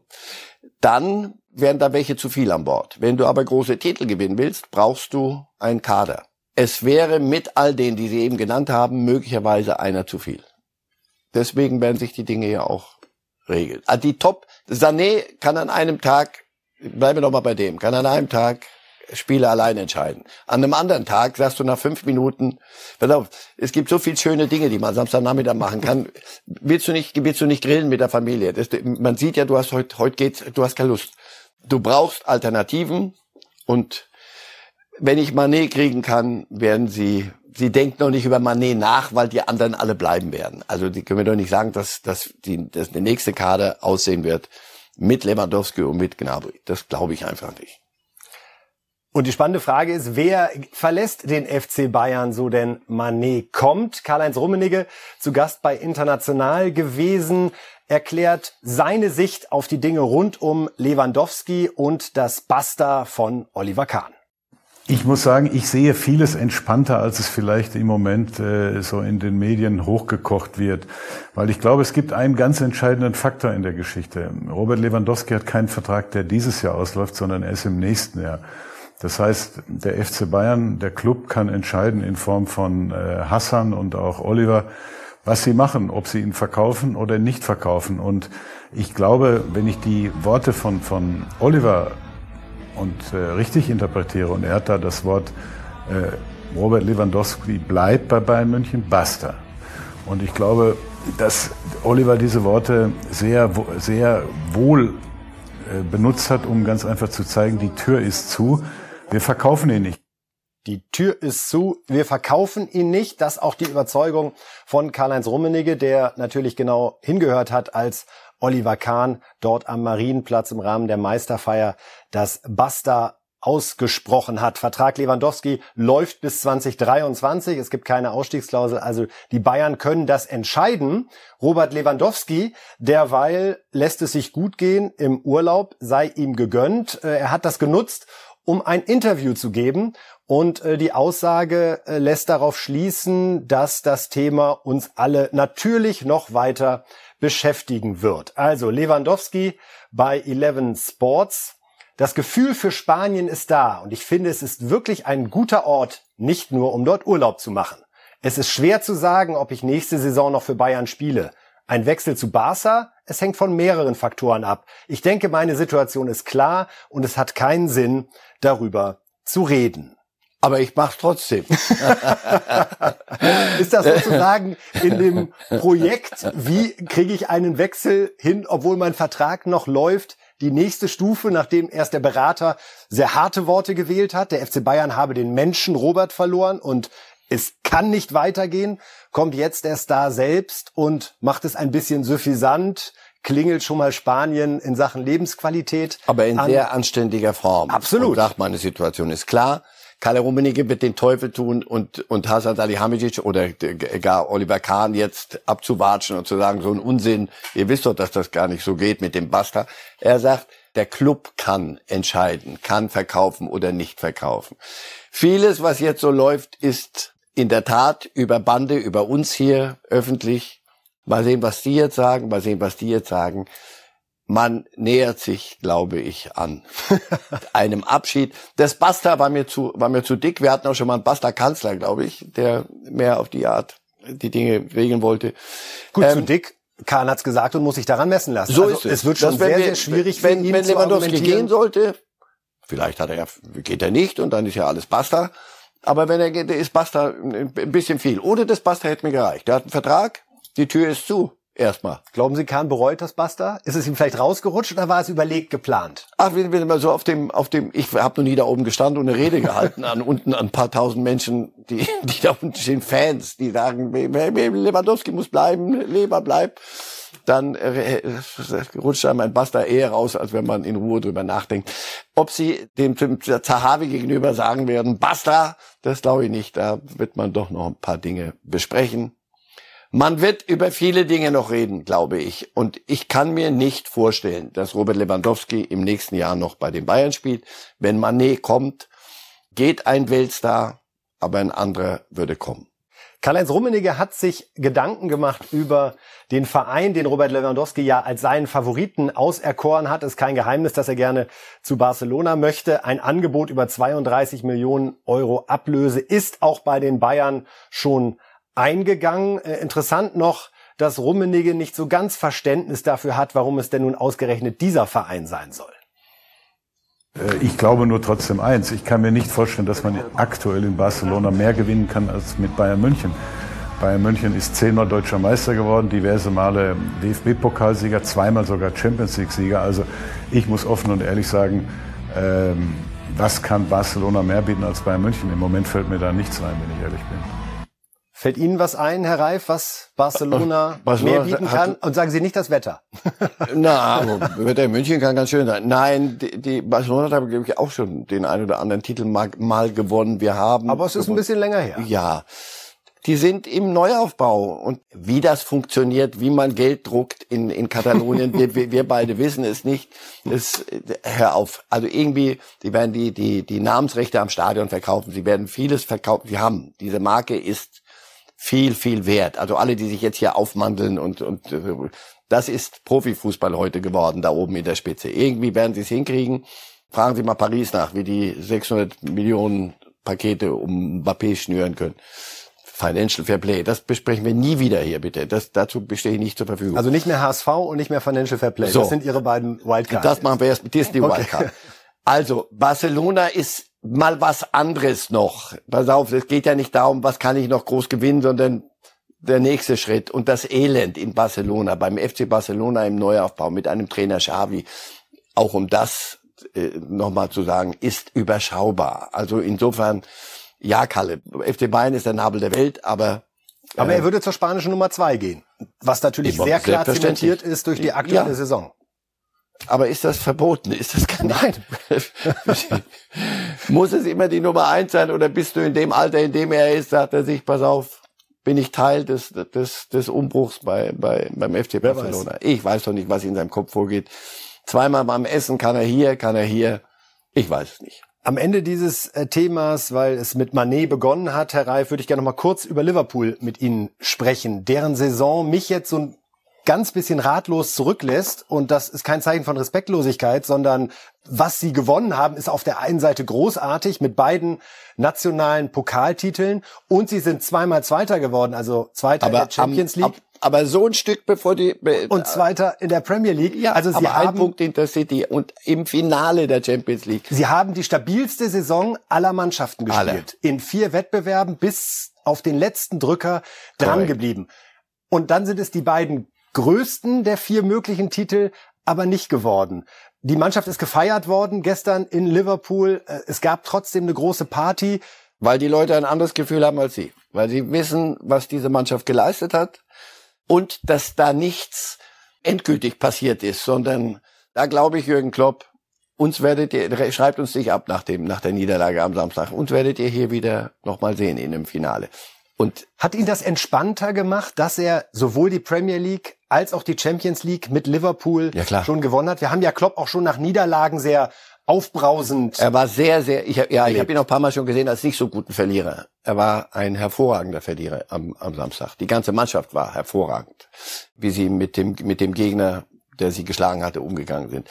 Dann wären da welche zu viel an Bord. Wenn du aber große Titel gewinnen willst, brauchst du einen Kader. Es wäre mit all denen, die Sie eben genannt haben, möglicherweise einer zu viel. Deswegen werden sich die Dinge ja auch regeln. Die Top, Sané kann an einem Tag, bleiben wir noch mal bei dem, kann an einem Tag Spiele allein entscheiden. An einem anderen Tag sagst du nach fünf Minuten, pass auf, es gibt so viele schöne Dinge, die man Samstagnachmittag machen kann. Willst du nicht, willst du nicht grillen mit der Familie? Das, man sieht ja, du hast heute, heute geht's, du hast keine Lust. Du brauchst Alternativen und wenn ich Mané kriegen kann, werden sie, sie denkt noch nicht über Mané nach, weil die anderen alle bleiben werden. Also die können wir doch nicht sagen, dass, dass, die, dass der nächste Kader aussehen wird mit Lewandowski und mit Gnabry. Das glaube ich einfach nicht. Und die spannende Frage ist, wer verlässt den F C Bayern, so denn Mané kommt? Karl-Heinz Rummenigge, zu Gast bei International gewesen, erklärt seine Sicht auf die Dinge rund um Lewandowski und das Basta von Oliver Kahn. Ich muss sagen, ich sehe vieles entspannter, als es vielleicht im Moment äh, so in den Medien hochgekocht wird. Weil ich glaube, es gibt einen ganz entscheidenden Faktor in der Geschichte. Robert Lewandowski hat keinen Vertrag, der dieses Jahr ausläuft, sondern erst im nächsten Jahr. Das heißt, der F C Bayern, der Club, kann entscheiden in Form von äh, Hassan und auch Oliver, was sie machen, ob sie ihn verkaufen oder nicht verkaufen. Und ich glaube, wenn ich die Worte von, von Oliver und äh, richtig interpretiere, und er hat da das Wort äh, Robert Lewandowski bleibt bei Bayern München, basta. Und ich glaube, dass Oliver diese Worte sehr, sehr wohl benutzt hat, um ganz einfach zu zeigen, die Tür ist zu. Wir verkaufen ihn nicht. Die Tür ist zu, wir verkaufen ihn nicht. Das ist auch die Überzeugung von Karl-Heinz Rummenigge, der natürlich genau hingehört hat, als Oliver Kahn dort am Marienplatz im Rahmen der Meisterfeier das Basta ausgesprochen hat. Vertrag Lewandowski läuft bis zwanzig dreiundzwanzig. Es gibt keine Ausstiegsklausel. Also die Bayern können das entscheiden. Robert Lewandowski, derweil lässt es sich gut gehen im Urlaub, sei ihm gegönnt. Er hat das genutzt, um ein Interview zu geben. Und die Aussage lässt darauf schließen, dass das Thema uns alle natürlich noch weiter beschäftigen wird. Also Lewandowski bei Eleven Sports. Das Gefühl für Spanien ist da und ich finde, es ist wirklich ein guter Ort, nicht nur um dort Urlaub zu machen. Es ist schwer zu sagen, ob ich nächste Saison noch für Bayern spiele. Ein Wechsel zu Barca, es hängt von mehreren Faktoren ab. Ich denke, meine Situation ist klar und es hat keinen Sinn, darüber zu reden. Aber ich mach's trotzdem. Ist das sozusagen in dem Projekt, wie kriege ich einen Wechsel hin, obwohl mein Vertrag noch läuft, die nächste Stufe, nachdem erst der Berater sehr harte Worte gewählt hat, der F C Bayern habe den Menschen Robert verloren und es kann nicht weitergehen, kommt jetzt der Star selbst und macht es ein bisschen suffisant, klingelt schon mal Spanien in Sachen Lebensqualität. Aber in an. sehr anständiger Form. Absolut. Und sagt, meine Situation ist klar. Karl Rummenigge wird den Teufel tun und, und Hasan Salihamidzic oder gar Oliver Kahn jetzt abzuwatschen und zu sagen, so ein Unsinn. Ihr wisst doch, dass das gar nicht so geht mit dem Basta. Er sagt, der Club kann entscheiden, kann verkaufen oder nicht verkaufen. Vieles, was jetzt so läuft, ist in der Tat über Bande, über uns hier öffentlich. Mal sehen, was die jetzt sagen, mal sehen, was die jetzt sagen. Man nähert sich, glaube ich, an einem Abschied. Das Basta war mir zu, war mir zu dick. Wir hatten auch schon mal einen Basta-Kanzler, glaube ich, der mehr auf die Art die Dinge regeln wollte. Gut, ähm, zu dick. Kahn hat's gesagt und muss sich daran messen lassen. So also ist es. Es wird schon Das, wenn sehr, wir, sehr schwierig wenn, für ihn wenn zu Lewandowski argumentieren. gehen sollte, vielleicht hat er ja, geht er nicht und dann ist ja alles Basta. Aber wenn er geht, ist Basta ein bisschen viel. Ohne das Basta hätte mir gereicht. Er hat einen Vertrag, die Tür ist zu. Erstmal. Glauben Sie, Kahn bereut das Basta? Ist es ihm vielleicht rausgerutscht oder war es überlegt geplant? Ach, wenn wir mal so auf dem, auf dem, ich habe noch nie da oben gestanden und eine Rede gehalten an unten an ein paar tausend Menschen, die, die da unten stehen, Fans, die sagen, Lewandowski muss bleiben, Leber bleibt. Dann äh, rutscht einem ein Basta eher raus, als wenn man in Ruhe drüber nachdenkt. Ob sie dem, dem Zahavi gegenüber sagen werden, Basta, das glaube ich nicht. Da wird man doch noch ein paar Dinge besprechen. Man wird über viele Dinge noch reden, glaube ich. Und ich kann mir nicht vorstellen, dass Robert Lewandowski im nächsten Jahr noch bei den Bayern spielt. Wenn Mané kommt, geht ein Weltstar, aber ein anderer würde kommen. Karl-Heinz Rummenigge hat sich Gedanken gemacht über den Verein, den Robert Lewandowski ja als seinen Favoriten auserkoren hat. Es ist kein Geheimnis, dass er gerne zu Barcelona möchte. Ein Angebot über zweiunddreißig Millionen Euro Ablöse ist auch bei den Bayern schon eingegangen. Äh, interessant noch, dass Rummenigge nicht so ganz Verständnis dafür hat, warum es denn nun ausgerechnet dieser Verein sein soll. Ich glaube nur trotzdem eins. Ich kann mir nicht vorstellen, dass man aktuell in Barcelona mehr gewinnen kann als mit Bayern München. Bayern München ist zehnmal deutscher Meister geworden, diverse Male D F B-Pokalsieger, zweimal sogar Champions League-Sieger. Also ich muss offen und ehrlich sagen, ähm, was kann Barcelona mehr bieten als Bayern München? Im Moment fällt mir da nichts ein, wenn ich ehrlich bin. Fällt Ihnen was ein, Herr Reif, was Barcelona, Barcelona mehr bieten kann? Und sagen Sie nicht das Wetter. Na, aber Wetter in München kann ganz schön sein. Nein, die, die Barcelona hat, glaube ich, auch schon den einen oder anderen Titel mal, mal gewonnen. Wir haben. Aber es ist ein bisschen länger her. Ja. Die sind im Neuaufbau. Und wie das funktioniert, wie man Geld druckt in, in Katalonien, wir, wir beide wissen es nicht. Das, hör auf. Also irgendwie, die werden die, die, die Namensrechte am Stadion verkaufen. Sie werden vieles verkaufen. Sie haben, diese Marke ist viel, viel wert. Also alle, die sich jetzt hier aufmanteln und, und das ist Profifußball heute geworden, da oben in der Spitze. Irgendwie werden sie es hinkriegen. Fragen Sie mal Paris nach, wie die sechshundert Millionen Pakete um Mbappé schnüren können. Financial Fair Play, das besprechen wir nie wieder hier, bitte. Das, dazu bestehe ich nicht zur Verfügung. Also nicht mehr H S V und nicht mehr Financial Fair Play. So. Das sind Ihre beiden Wildcards. Das machen wir erst mit Disney Okay. Wildcard. Also, Barcelona ist mal was anderes noch. Pass auf, es geht ja nicht darum, was kann ich noch groß gewinnen, sondern der nächste Schritt und das Elend in Barcelona, beim F C Barcelona im Neuaufbau mit einem Trainer Xavi, auch um das äh, nochmal zu sagen, ist überschaubar. Also insofern, ja, Kalle, F C Bayern ist der Nabel der Welt, aber... Äh, aber er würde zur spanischen Nummer zwei gehen, was natürlich sehr klar zementiert ist durch die aktuelle ja. Saison. Aber ist das verboten? Ist das kein Nein. Muss es immer die Nummer eins sein oder bist du in dem Alter, in dem er ist, sagt er sich, pass auf, bin ich Teil des des des Umbruchs bei bei beim F C Barcelona. Weiß. Ich weiß doch nicht, was in seinem Kopf vorgeht. Zweimal beim Essen kann er hier, kann er hier. Ich weiß es nicht. Am Ende dieses äh, Themas, weil es mit Mané begonnen hat, Herr Reif, würde ich gerne noch mal kurz über Liverpool mit Ihnen sprechen. Deren Saison mich jetzt so ein ganz bisschen ratlos zurücklässt. Und das ist kein Zeichen von Respektlosigkeit, sondern was sie gewonnen haben, ist auf der einen Seite großartig mit beiden nationalen Pokaltiteln. Und sie sind zweimal Zweiter geworden, also Zweiter aber in der Champions am, League. Ab, aber so ein Stück bevor die... Be, und Zweiter in der Premier League. Ja, also sie aber haben, ein Punkt hinter City und im Finale der Champions League. Sie haben die stabilste Saison aller Mannschaften gespielt. Alle. In vier Wettbewerben bis auf den letzten Drücker dran Correct. geblieben. Und dann sind es die beiden größten der vier möglichen Titel, aber nicht geworden. Die Mannschaft ist gefeiert worden gestern in Liverpool. Es gab trotzdem eine große Party. Weil die Leute ein anderes Gefühl haben als sie. Weil sie wissen, was diese Mannschaft geleistet hat und dass da nichts endgültig passiert ist, sondern da glaube ich, Jürgen Klopp, uns werdet ihr, schreibt uns nicht ab nach dem, nach der Niederlage am Samstag, uns werdet ihr hier wieder nochmal sehen in einem Finale. Und hat ihn das entspannter gemacht, dass er sowohl die Premier League als auch die Champions League mit Liverpool ja, schon gewonnen hat? Wir haben ja Klopp auch schon nach Niederlagen sehr aufbrausend. Er war sehr, sehr, ich, ja, ich habe ihn auch ein paar Mal schon gesehen als nicht so guten Verlierer. Er war ein hervorragender Verlierer am, am Samstag. Die ganze Mannschaft war hervorragend, wie sie mit dem, mit dem Gegner, der sie geschlagen hatte, umgegangen sind.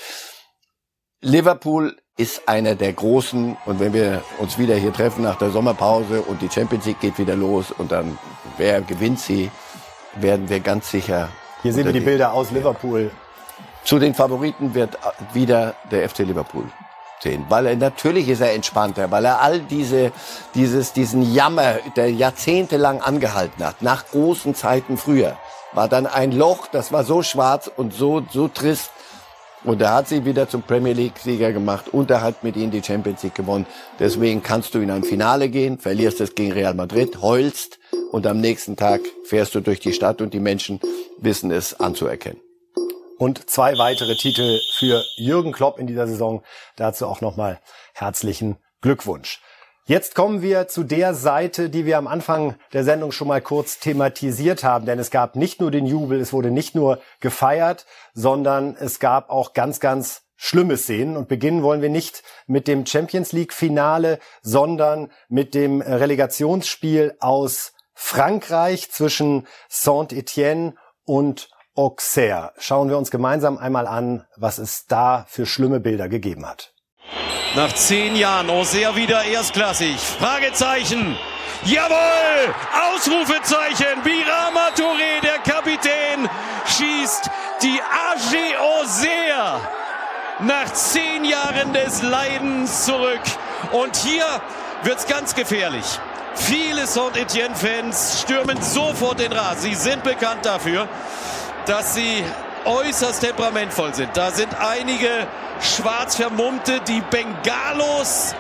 Liverpool ist einer der großen, und wenn wir uns wieder hier treffen nach der Sommerpause und die Champions League geht wieder los und dann, wer gewinnt sie, werden wir ganz sicher... Hier sehen wir die Bilder aus Liverpool. Zu den Favoriten wird wieder der F C Liverpool sehen, weil er, natürlich ist er entspannter, weil er all diese, dieses, diesen Jammer, der jahrzehntelang angehalten hat, nach großen Zeiten früher, war dann ein Loch, das war so schwarz und so, so trist. Und er hat sie wieder zum Premier League-Sieger gemacht und er hat mit ihnen die Champions League gewonnen. Deswegen kannst du in ein Finale gehen, verlierst es gegen Real Madrid, heulst und am nächsten Tag fährst du durch die Stadt und die Menschen wissen es anzuerkennen. Und zwei weitere Titel für Jürgen Klopp in dieser Saison. Dazu auch nochmal herzlichen Glückwunsch. Jetzt kommen wir zu der Seite, die wir am Anfang der Sendung schon mal kurz thematisiert haben. Denn es gab nicht nur den Jubel, es wurde nicht nur gefeiert, sondern es gab auch ganz, ganz schlimme Szenen. Und beginnen wollen wir nicht mit dem Champions League-Finale, sondern mit dem Relegationsspiel aus Frankreich zwischen Saint-Étienne und Auxerre. Schauen wir uns gemeinsam einmal an, was es da für schlimme Bilder gegeben hat. Nach zehn Jahren Auxerre wieder erstklassig. Fragezeichen. Jawohl! Ausrufezeichen. Birama Touré, der Kapitän, schießt die A G Auxerre nach zehn Jahren des Leidens zurück. Und hier wird's ganz gefährlich. Viele Saint-Étienne-Fans stürmen sofort den Rasen. Sie sind bekannt dafür, dass sie äußerst temperamentvoll sind. Da sind einige schwarz vermummte, die Bengalos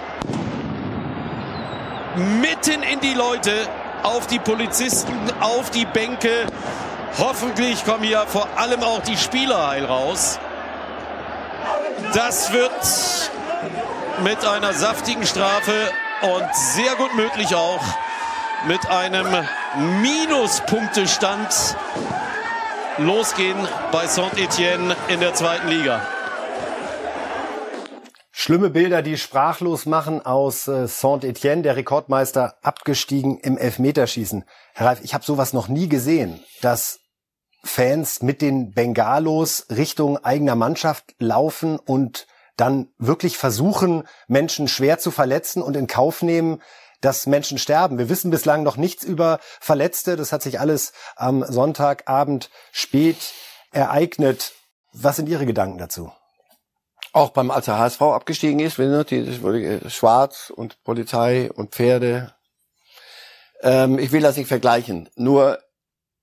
mitten in die Leute, auf die Polizisten, auf die Bänke. Hoffentlich kommen hier vor allem auch die Spieler heil raus. Das wird mit einer saftigen Strafe und sehr gut möglich auch mit einem Minuspunktestand losgehen bei Saint-Étienne in der zweiten Liga. Schlimme Bilder, die sprachlos machen aus äh, Saint-Étienne, der Rekordmeister, abgestiegen im Elfmeterschießen. Herr Reif, ich habe sowas noch nie gesehen, dass Fans mit den Bengalos Richtung eigener Mannschaft laufen und dann wirklich versuchen, Menschen schwer zu verletzen und in Kauf nehmen, dass Menschen sterben. Wir wissen bislang noch nichts über Verletzte. Das hat sich alles am Sonntagabend spät ereignet. Was sind Ihre Gedanken dazu? Auch beim, als der H S V abgestiegen ist, die, Schwarz und Polizei und Pferde. Ähm, ich will das nicht vergleichen. Nur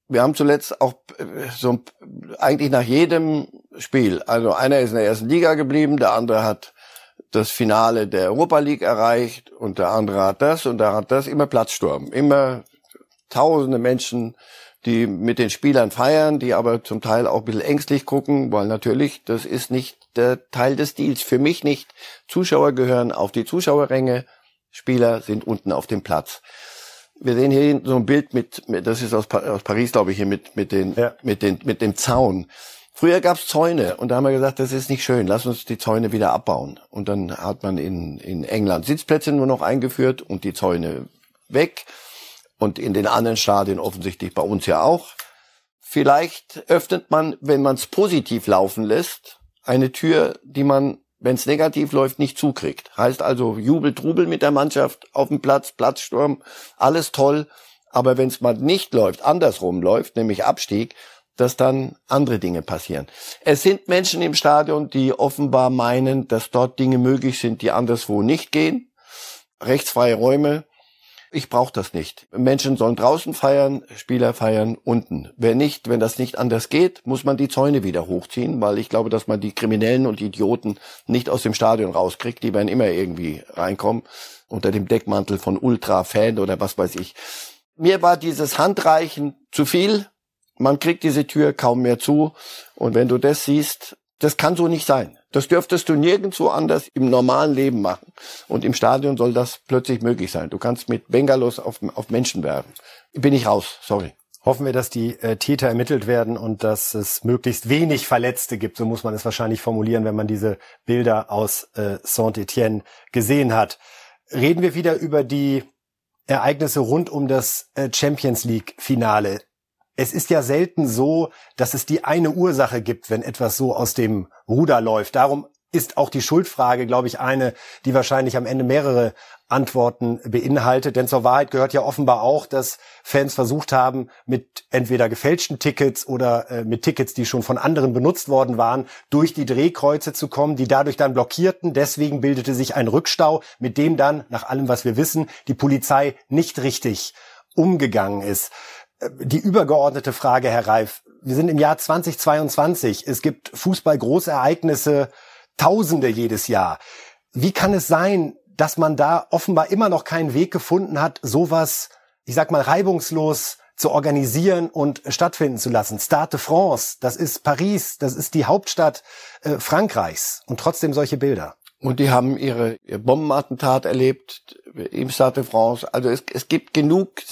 Wir haben zuletzt auch so eigentlich nach jedem Spiel, also einer ist in der ersten Liga geblieben, der andere hat das Finale der Europa League erreicht und der andere hat das und der hat das, immer Platzsturm, immer tausende Menschen, die mit den Spielern feiern, die aber zum Teil auch ein bisschen ängstlich gucken, weil natürlich, das ist nicht der Teil des Deals. Für mich nicht. Zuschauer gehören auf die Zuschauerränge, Spieler sind unten auf dem Platz. Wir sehen hier so ein Bild mit, mit das ist aus, aus Paris, glaube ich, hier mit mit den ja. mit den mit dem Zaun. Früher gab's Zäune und da haben wir gesagt, das ist nicht schön, lass uns die Zäune wieder abbauen. Und dann hat man in in England Sitzplätze nur noch eingeführt und die Zäune weg. Und in den anderen Stadien offensichtlich bei uns ja auch. Vielleicht öffnet man, wenn man es positiv laufen lässt, eine Tür, die man, wenn es negativ läuft, nicht zukriegt. Heißt also Jubel, Trubel mit der Mannschaft auf dem Platz, Platzsturm, alles toll. Aber wenn es mal nicht läuft, andersrum läuft, nämlich Abstieg, dass dann andere Dinge passieren. Es sind Menschen im Stadion, die offenbar meinen, dass dort Dinge möglich sind, die anderswo nicht gehen. Rechtsfreie Räume. Ich brauche das nicht. Menschen sollen draußen feiern, Spieler feiern unten. Wenn nicht, wenn das nicht anders geht, muss man die Zäune wieder hochziehen, weil ich glaube, dass man die Kriminellen und die Idioten nicht aus dem Stadion rauskriegt. Die werden immer irgendwie reinkommen unter dem Deckmantel von Ultra-Fan oder was weiß ich. Mir war dieses Handreichen zu viel. Man kriegt diese Tür kaum mehr zu. Und wenn du das siehst, das kann so nicht sein. Das dürftest du nirgendwo anders im normalen Leben machen. Und im Stadion soll das plötzlich möglich sein. Du kannst mit Bengalos auf, auf Menschen werfen. Bin ich raus, sorry. Hoffen wir, dass die äh, Täter ermittelt werden und dass es möglichst wenig Verletzte gibt. So muss man es wahrscheinlich formulieren, wenn man diese Bilder aus äh, Saint-Étienne gesehen hat. Reden wir wieder über die Ereignisse rund um das äh, Champions League-Finale. Es ist ja selten so, dass es die eine Ursache gibt, wenn etwas so aus dem Ruder läuft. Darum ist auch die Schuldfrage, glaube ich, eine, die wahrscheinlich am Ende mehrere Antworten beinhaltet. Denn zur Wahrheit gehört ja offenbar auch, dass Fans versucht haben, mit entweder gefälschten Tickets oder äh, mit Tickets, die schon von anderen benutzt worden waren, durch die Drehkreuze zu kommen, die dadurch dann blockierten. Deswegen bildete sich ein Rückstau, mit dem dann, nach allem, was wir wissen, die Polizei nicht richtig umgegangen ist. Die übergeordnete Frage, Herr Reif, wir sind im Jahr zweitausendzweiundzwanzig. Es gibt Fußball-Großereignisse, Tausende jedes Jahr. Wie kann es sein, dass man da offenbar immer noch keinen Weg gefunden hat, sowas, ich sag mal, reibungslos zu organisieren und stattfinden zu lassen? Stade de France, das ist Paris, das ist die Hauptstadt äh, Frankreichs und trotzdem solche Bilder. Und die haben ihre ihr Bombenattentat erlebt im Stade de France. Also es, es gibt genug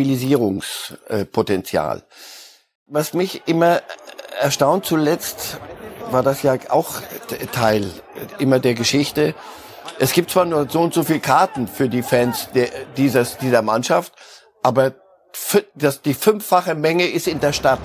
Sensibilisierungspotenzial. Was mich immer erstaunt zuletzt, war das ja auch Teil immer der Geschichte. Es gibt zwar nur so und so viele Karten für die Fans der, dieses, dieser Mannschaft, aber das, die fünffache Menge ist in der Stadt.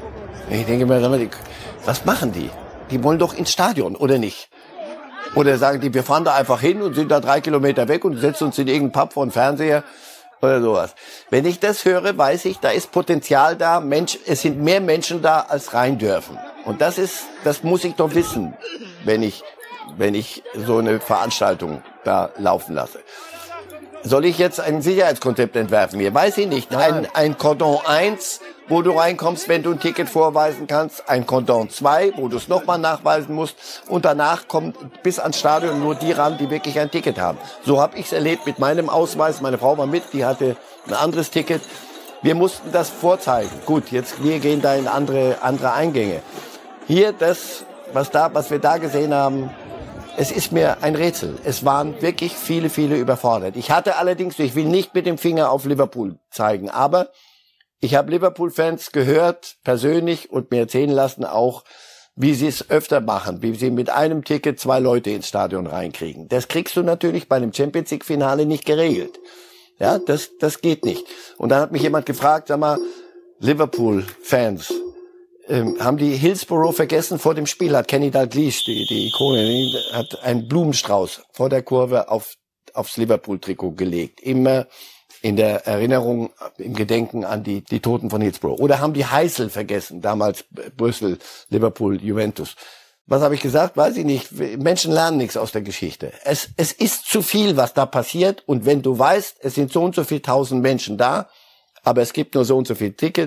Ich denke mir, was machen die? Die wollen doch ins Stadion, oder nicht? Oder sagen die, wir fahren da einfach hin und sind da drei Kilometer weg und setzen uns in irgendeinen Pub vor den Fernseher oder sowas. Wenn ich das höre, weiß ich, da ist Potenzial da. Mensch, es sind mehr Menschen da, als rein dürfen. Und das ist, das muss ich doch wissen, wenn ich, wenn ich so eine Veranstaltung da laufen lasse. Soll ich jetzt ein Sicherheitskonzept entwerfen hier? Weiß ich nicht. Ein, ein Cordon eins, wo du reinkommst, wenn du ein Ticket vorweisen kannst. Ein Cordon zwei, wo du es nochmal nachweisen musst. Und danach kommt bis ans Stadion nur die ran, die wirklich ein Ticket haben. So habe ich es erlebt mit meinem Ausweis. Meine Frau war mit, die hatte ein anderes Ticket. Wir mussten das vorzeigen. Gut, jetzt wir gehen da in andere, andere Eingänge. Hier das, was da, was wir da gesehen haben, es ist mir ein Rätsel. Es waren wirklich viele, viele überfordert. Ich hatte allerdings, ich will nicht mit dem Finger auf Liverpool zeigen, aber ich habe Liverpool-Fans gehört, persönlich, und mir erzählen lassen auch, wie sie es öfter machen, wie sie mit einem Ticket zwei Leute ins Stadion reinkriegen. Das kriegst du natürlich bei einem Champions League-Finale nicht geregelt. Ja, das, das geht nicht. Und dann hat mich jemand gefragt, sag mal, Liverpool-Fans, Ähm, haben die Hillsborough vergessen vor dem Spiel, hat Kenny Dalglish, die, die Ikone, die hat einen Blumenstrauß vor der Kurve auf, aufs Liverpool-Trikot gelegt. Immer in der Erinnerung, im Gedenken an die, die Toten von Hillsborough. Oder haben die Heysel vergessen, damals Brüssel, Liverpool, Juventus. Was habe ich gesagt? Weiß ich nicht. Menschen lernen nichts aus der Geschichte. Es, es ist zu viel, was da passiert. Und wenn du weißt, es sind so und so viele tausend Menschen da, aber es gibt nur so und so viele Tickets,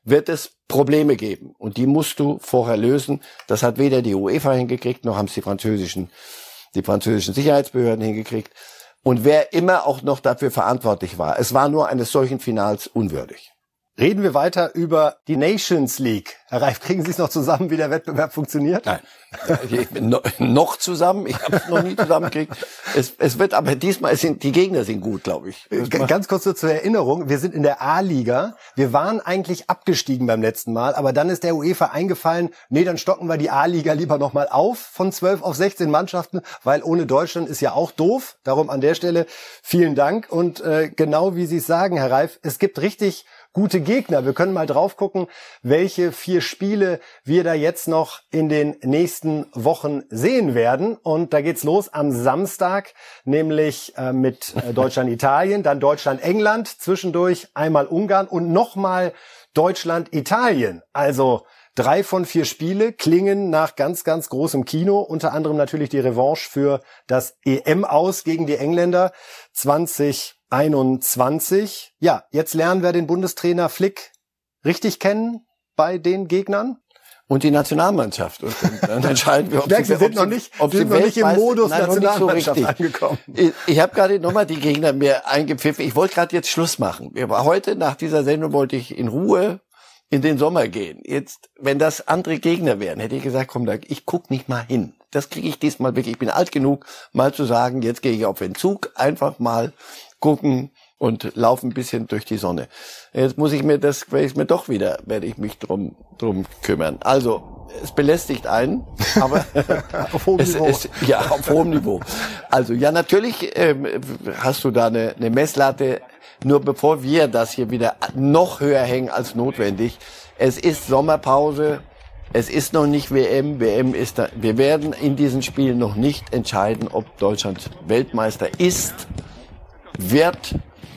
wird es Probleme geben. Und die musst du vorher lösen. Das hat weder die UEFA hingekriegt, noch haben es die französischen, die französischen Sicherheitsbehörden hingekriegt. Und wer immer auch noch dafür verantwortlich war, es war nur eines solchen Finals unwürdig. Reden wir weiter über die Nations League. Herr Reif, kriegen Sie es noch zusammen, wie der Wettbewerb funktioniert? Nein, ich bin no, noch zusammen. Ich habe es noch nie zusammengekriegt. Es, es wird aber diesmal, sind die Gegner sind gut, glaube ich. Ganz kurz so zur Erinnerung, wir sind in der A-Liga. Wir waren eigentlich abgestiegen beim letzten Mal, aber dann ist der UEFA eingefallen, nee, dann stocken wir die A-Liga lieber nochmal auf von zwölf auf sechzehn Mannschaften, weil ohne Deutschland ist ja auch doof. Darum an der Stelle vielen Dank. Und äh, genau wie Sie es sagen, Herr Reif, es gibt richtig gute Gegner. Wir können mal drauf gucken, welche vier Spiele wir da jetzt noch in den nächsten Wochen sehen werden. Und da geht's los am Samstag, nämlich äh, mit äh, Deutschland-Italien, dann Deutschland-England, zwischendurch einmal Ungarn und nochmal Deutschland-Italien. Also drei von vier Spiele klingen nach ganz, ganz großem Kino. Unter anderem natürlich die Revanche für das E M-Aus gegen die Engländer zwanzig einundzwanzig. Ja, jetzt lernen wir den Bundestrainer Flick richtig kennen bei den Gegnern. Und die Nationalmannschaft. Und dann entscheiden wir, ob Merk, sie, Sie sind ob noch sie, nicht, ob Sie sie sind noch nicht im Modus Nein, Nationalmannschaft so angekommen. Ich, ich habe gerade nochmal die Gegner mir eingepfiffen. Ich wollte gerade jetzt Schluss machen. Heute nach dieser Sendung wollte ich in Ruhe in den Sommer gehen. Jetzt, wenn das andere Gegner wären, hätte ich gesagt, komm, da, ich guck nicht mal hin. Das kriege ich diesmal wirklich. Ich bin alt genug, mal zu sagen, jetzt gehe ich auf den Zug, einfach mal gucken und laufe ein bisschen durch die Sonne. Jetzt muss ich mir das, werde ich mir doch wieder, werde ich mich drum, drum kümmern. Also, es belästigt einen, aber auf hohem es, Niveau. Es, ja, auf hohem Niveau. Also, ja, natürlich ähm, hast du da eine, eine Messlatte. Nur bevor wir das hier wieder noch höher hängen als notwendig. Es ist Sommerpause. Es ist noch nicht W M. W M ist da. Wir werden in diesen Spielen noch nicht entscheiden, ob Deutschland Weltmeister ist, wird,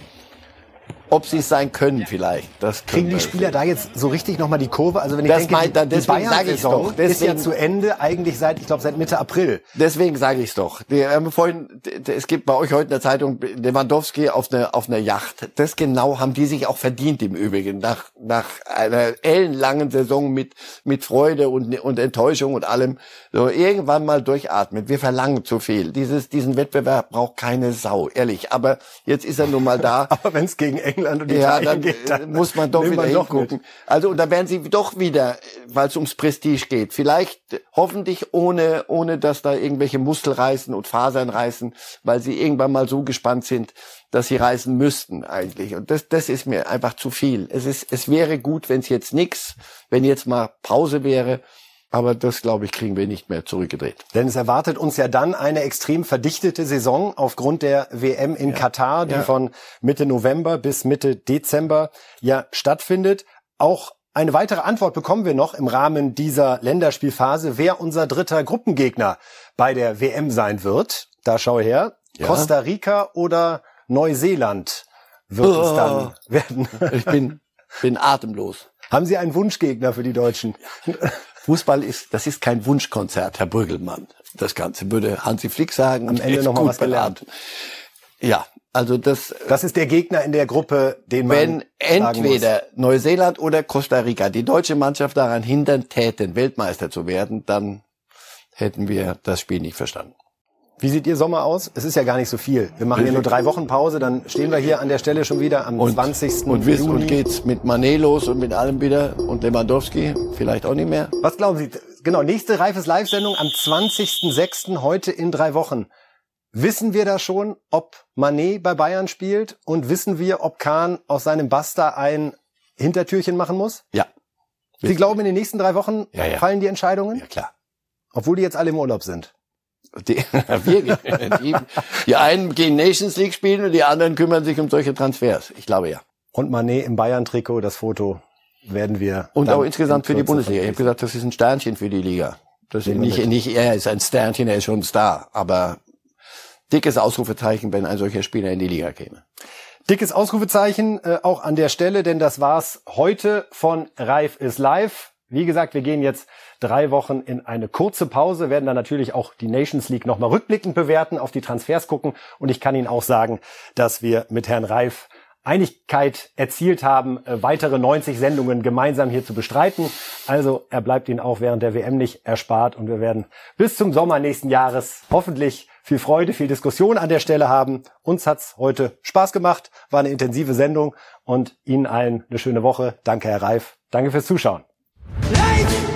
ob sie es sein können vielleicht. Das Kriegen die Spieler da jetzt so richtig nochmal die Kurve? Also wenn ich das denke, meint, die, die Bayern-Saison ist ja zu Ende, eigentlich seit, ich glaube, seit Mitte April. Deswegen sage ich es doch. Wir haben vorhin, es gibt bei euch heute in der Zeitung Lewandowski auf einer auf einer Yacht. Das genau haben die sich auch verdient im Übrigen. Nach nach einer ellenlangen Saison mit mit Freude und und Enttäuschung und allem. So irgendwann mal durchatmen. Wir verlangen zu viel. Dieses diesen Wettbewerb braucht keine Sau, ehrlich. Aber jetzt ist er nun mal da. Aber wenn es gegen England und ja, Italien dann, geht, dann muss man doch wieder hingucken. Also und da werden sie doch wieder, weil es ums Prestige geht. Vielleicht, hoffentlich ohne ohne dass da irgendwelche Muskel reißen und Fasern reißen, weil sie irgendwann mal so gespannt sind, dass sie reißen müssten eigentlich. Und das das ist mir einfach zu viel. Es ist es wäre gut, wenn es jetzt nix, wenn jetzt mal Pause wäre. Aber das, glaube ich, kriegen wir nicht mehr zurückgedreht. Denn es erwartet uns ja dann eine extrem verdichtete Saison aufgrund der W M in ja. Katar, die ja. von Mitte November bis Mitte Dezember ja stattfindet. Auch eine weitere Antwort bekommen wir noch im Rahmen dieser Länderspielphase, wer unser dritter Gruppengegner bei der W M sein wird. Da schau her. Ja. Costa Rica oder Neuseeland wird oh. es dann werden. Ich bin, bin atemlos. Haben Sie einen Wunschgegner für die Deutschen? Fußball ist, das ist kein Wunschkonzert, Herr Brüggelmann. Das Ganze würde Hansi Flick sagen. Am Ende noch mal was gelernt. Ja, also das. Das ist der Gegner in der Gruppe, den man wenn entweder Neuseeland oder Costa Rica die deutsche Mannschaft daran hindern täten, Weltmeister zu werden, dann hätten wir das Spiel nicht verstanden. Wie sieht Ihr Sommer aus? Es ist ja gar nicht so viel. Wir machen hier nur drei Wochen Pause, dann stehen wir hier an der Stelle schon wieder am und, zwanzigsten Und, wisst, Juni. Und geht's mit Mané los und mit allem wieder und Lewandowski vielleicht auch nicht mehr. Was glauben Sie? Genau, nächste Reifes Live-Sendung am zwanzigsten sechsten heute in drei Wochen. Wissen wir da schon, ob Mané bei Bayern spielt und wissen wir, ob Kahn aus seinem Basta ein Hintertürchen machen muss? Ja. Sie glauben, in den nächsten drei Wochen ja, ja. fallen die Entscheidungen? Ja, klar. Obwohl die jetzt alle im Urlaub sind. Die, wir, die, die einen gehen Nations League spielen und die anderen kümmern sich um solche Transfers. Ich glaube ja. Und Mané im Bayern-Trikot, das Foto werden wir. Und auch insgesamt für die Bundesliga. Ich habe gesagt, das ist ein Sternchen für die Liga. Das ist nicht, nicht, er ist ein Sternchen, er ist schon ein Star. Aber dickes Ausrufezeichen, wenn ein solcher Spieler in die Liga käme. Dickes Ausrufezeichen äh, auch an der Stelle, denn das war's heute von Reif ist live. Wie gesagt, wir gehen jetzt drei Wochen in eine kurze Pause, werden dann natürlich auch die Nations League nochmal rückblickend bewerten, auf die Transfers gucken. Und ich kann Ihnen auch sagen, dass wir mit Herrn Reif Einigkeit erzielt haben, weitere neunzig Sendungen gemeinsam hier zu bestreiten. Also er bleibt Ihnen auch während der W M nicht erspart und wir werden bis zum Sommer nächsten Jahres hoffentlich viel Freude, viel Diskussion an der Stelle haben. Uns hat's heute Spaß gemacht, war eine intensive Sendung und Ihnen allen eine schöne Woche. Danke, Herr Reif. Danke fürs Zuschauen. Live!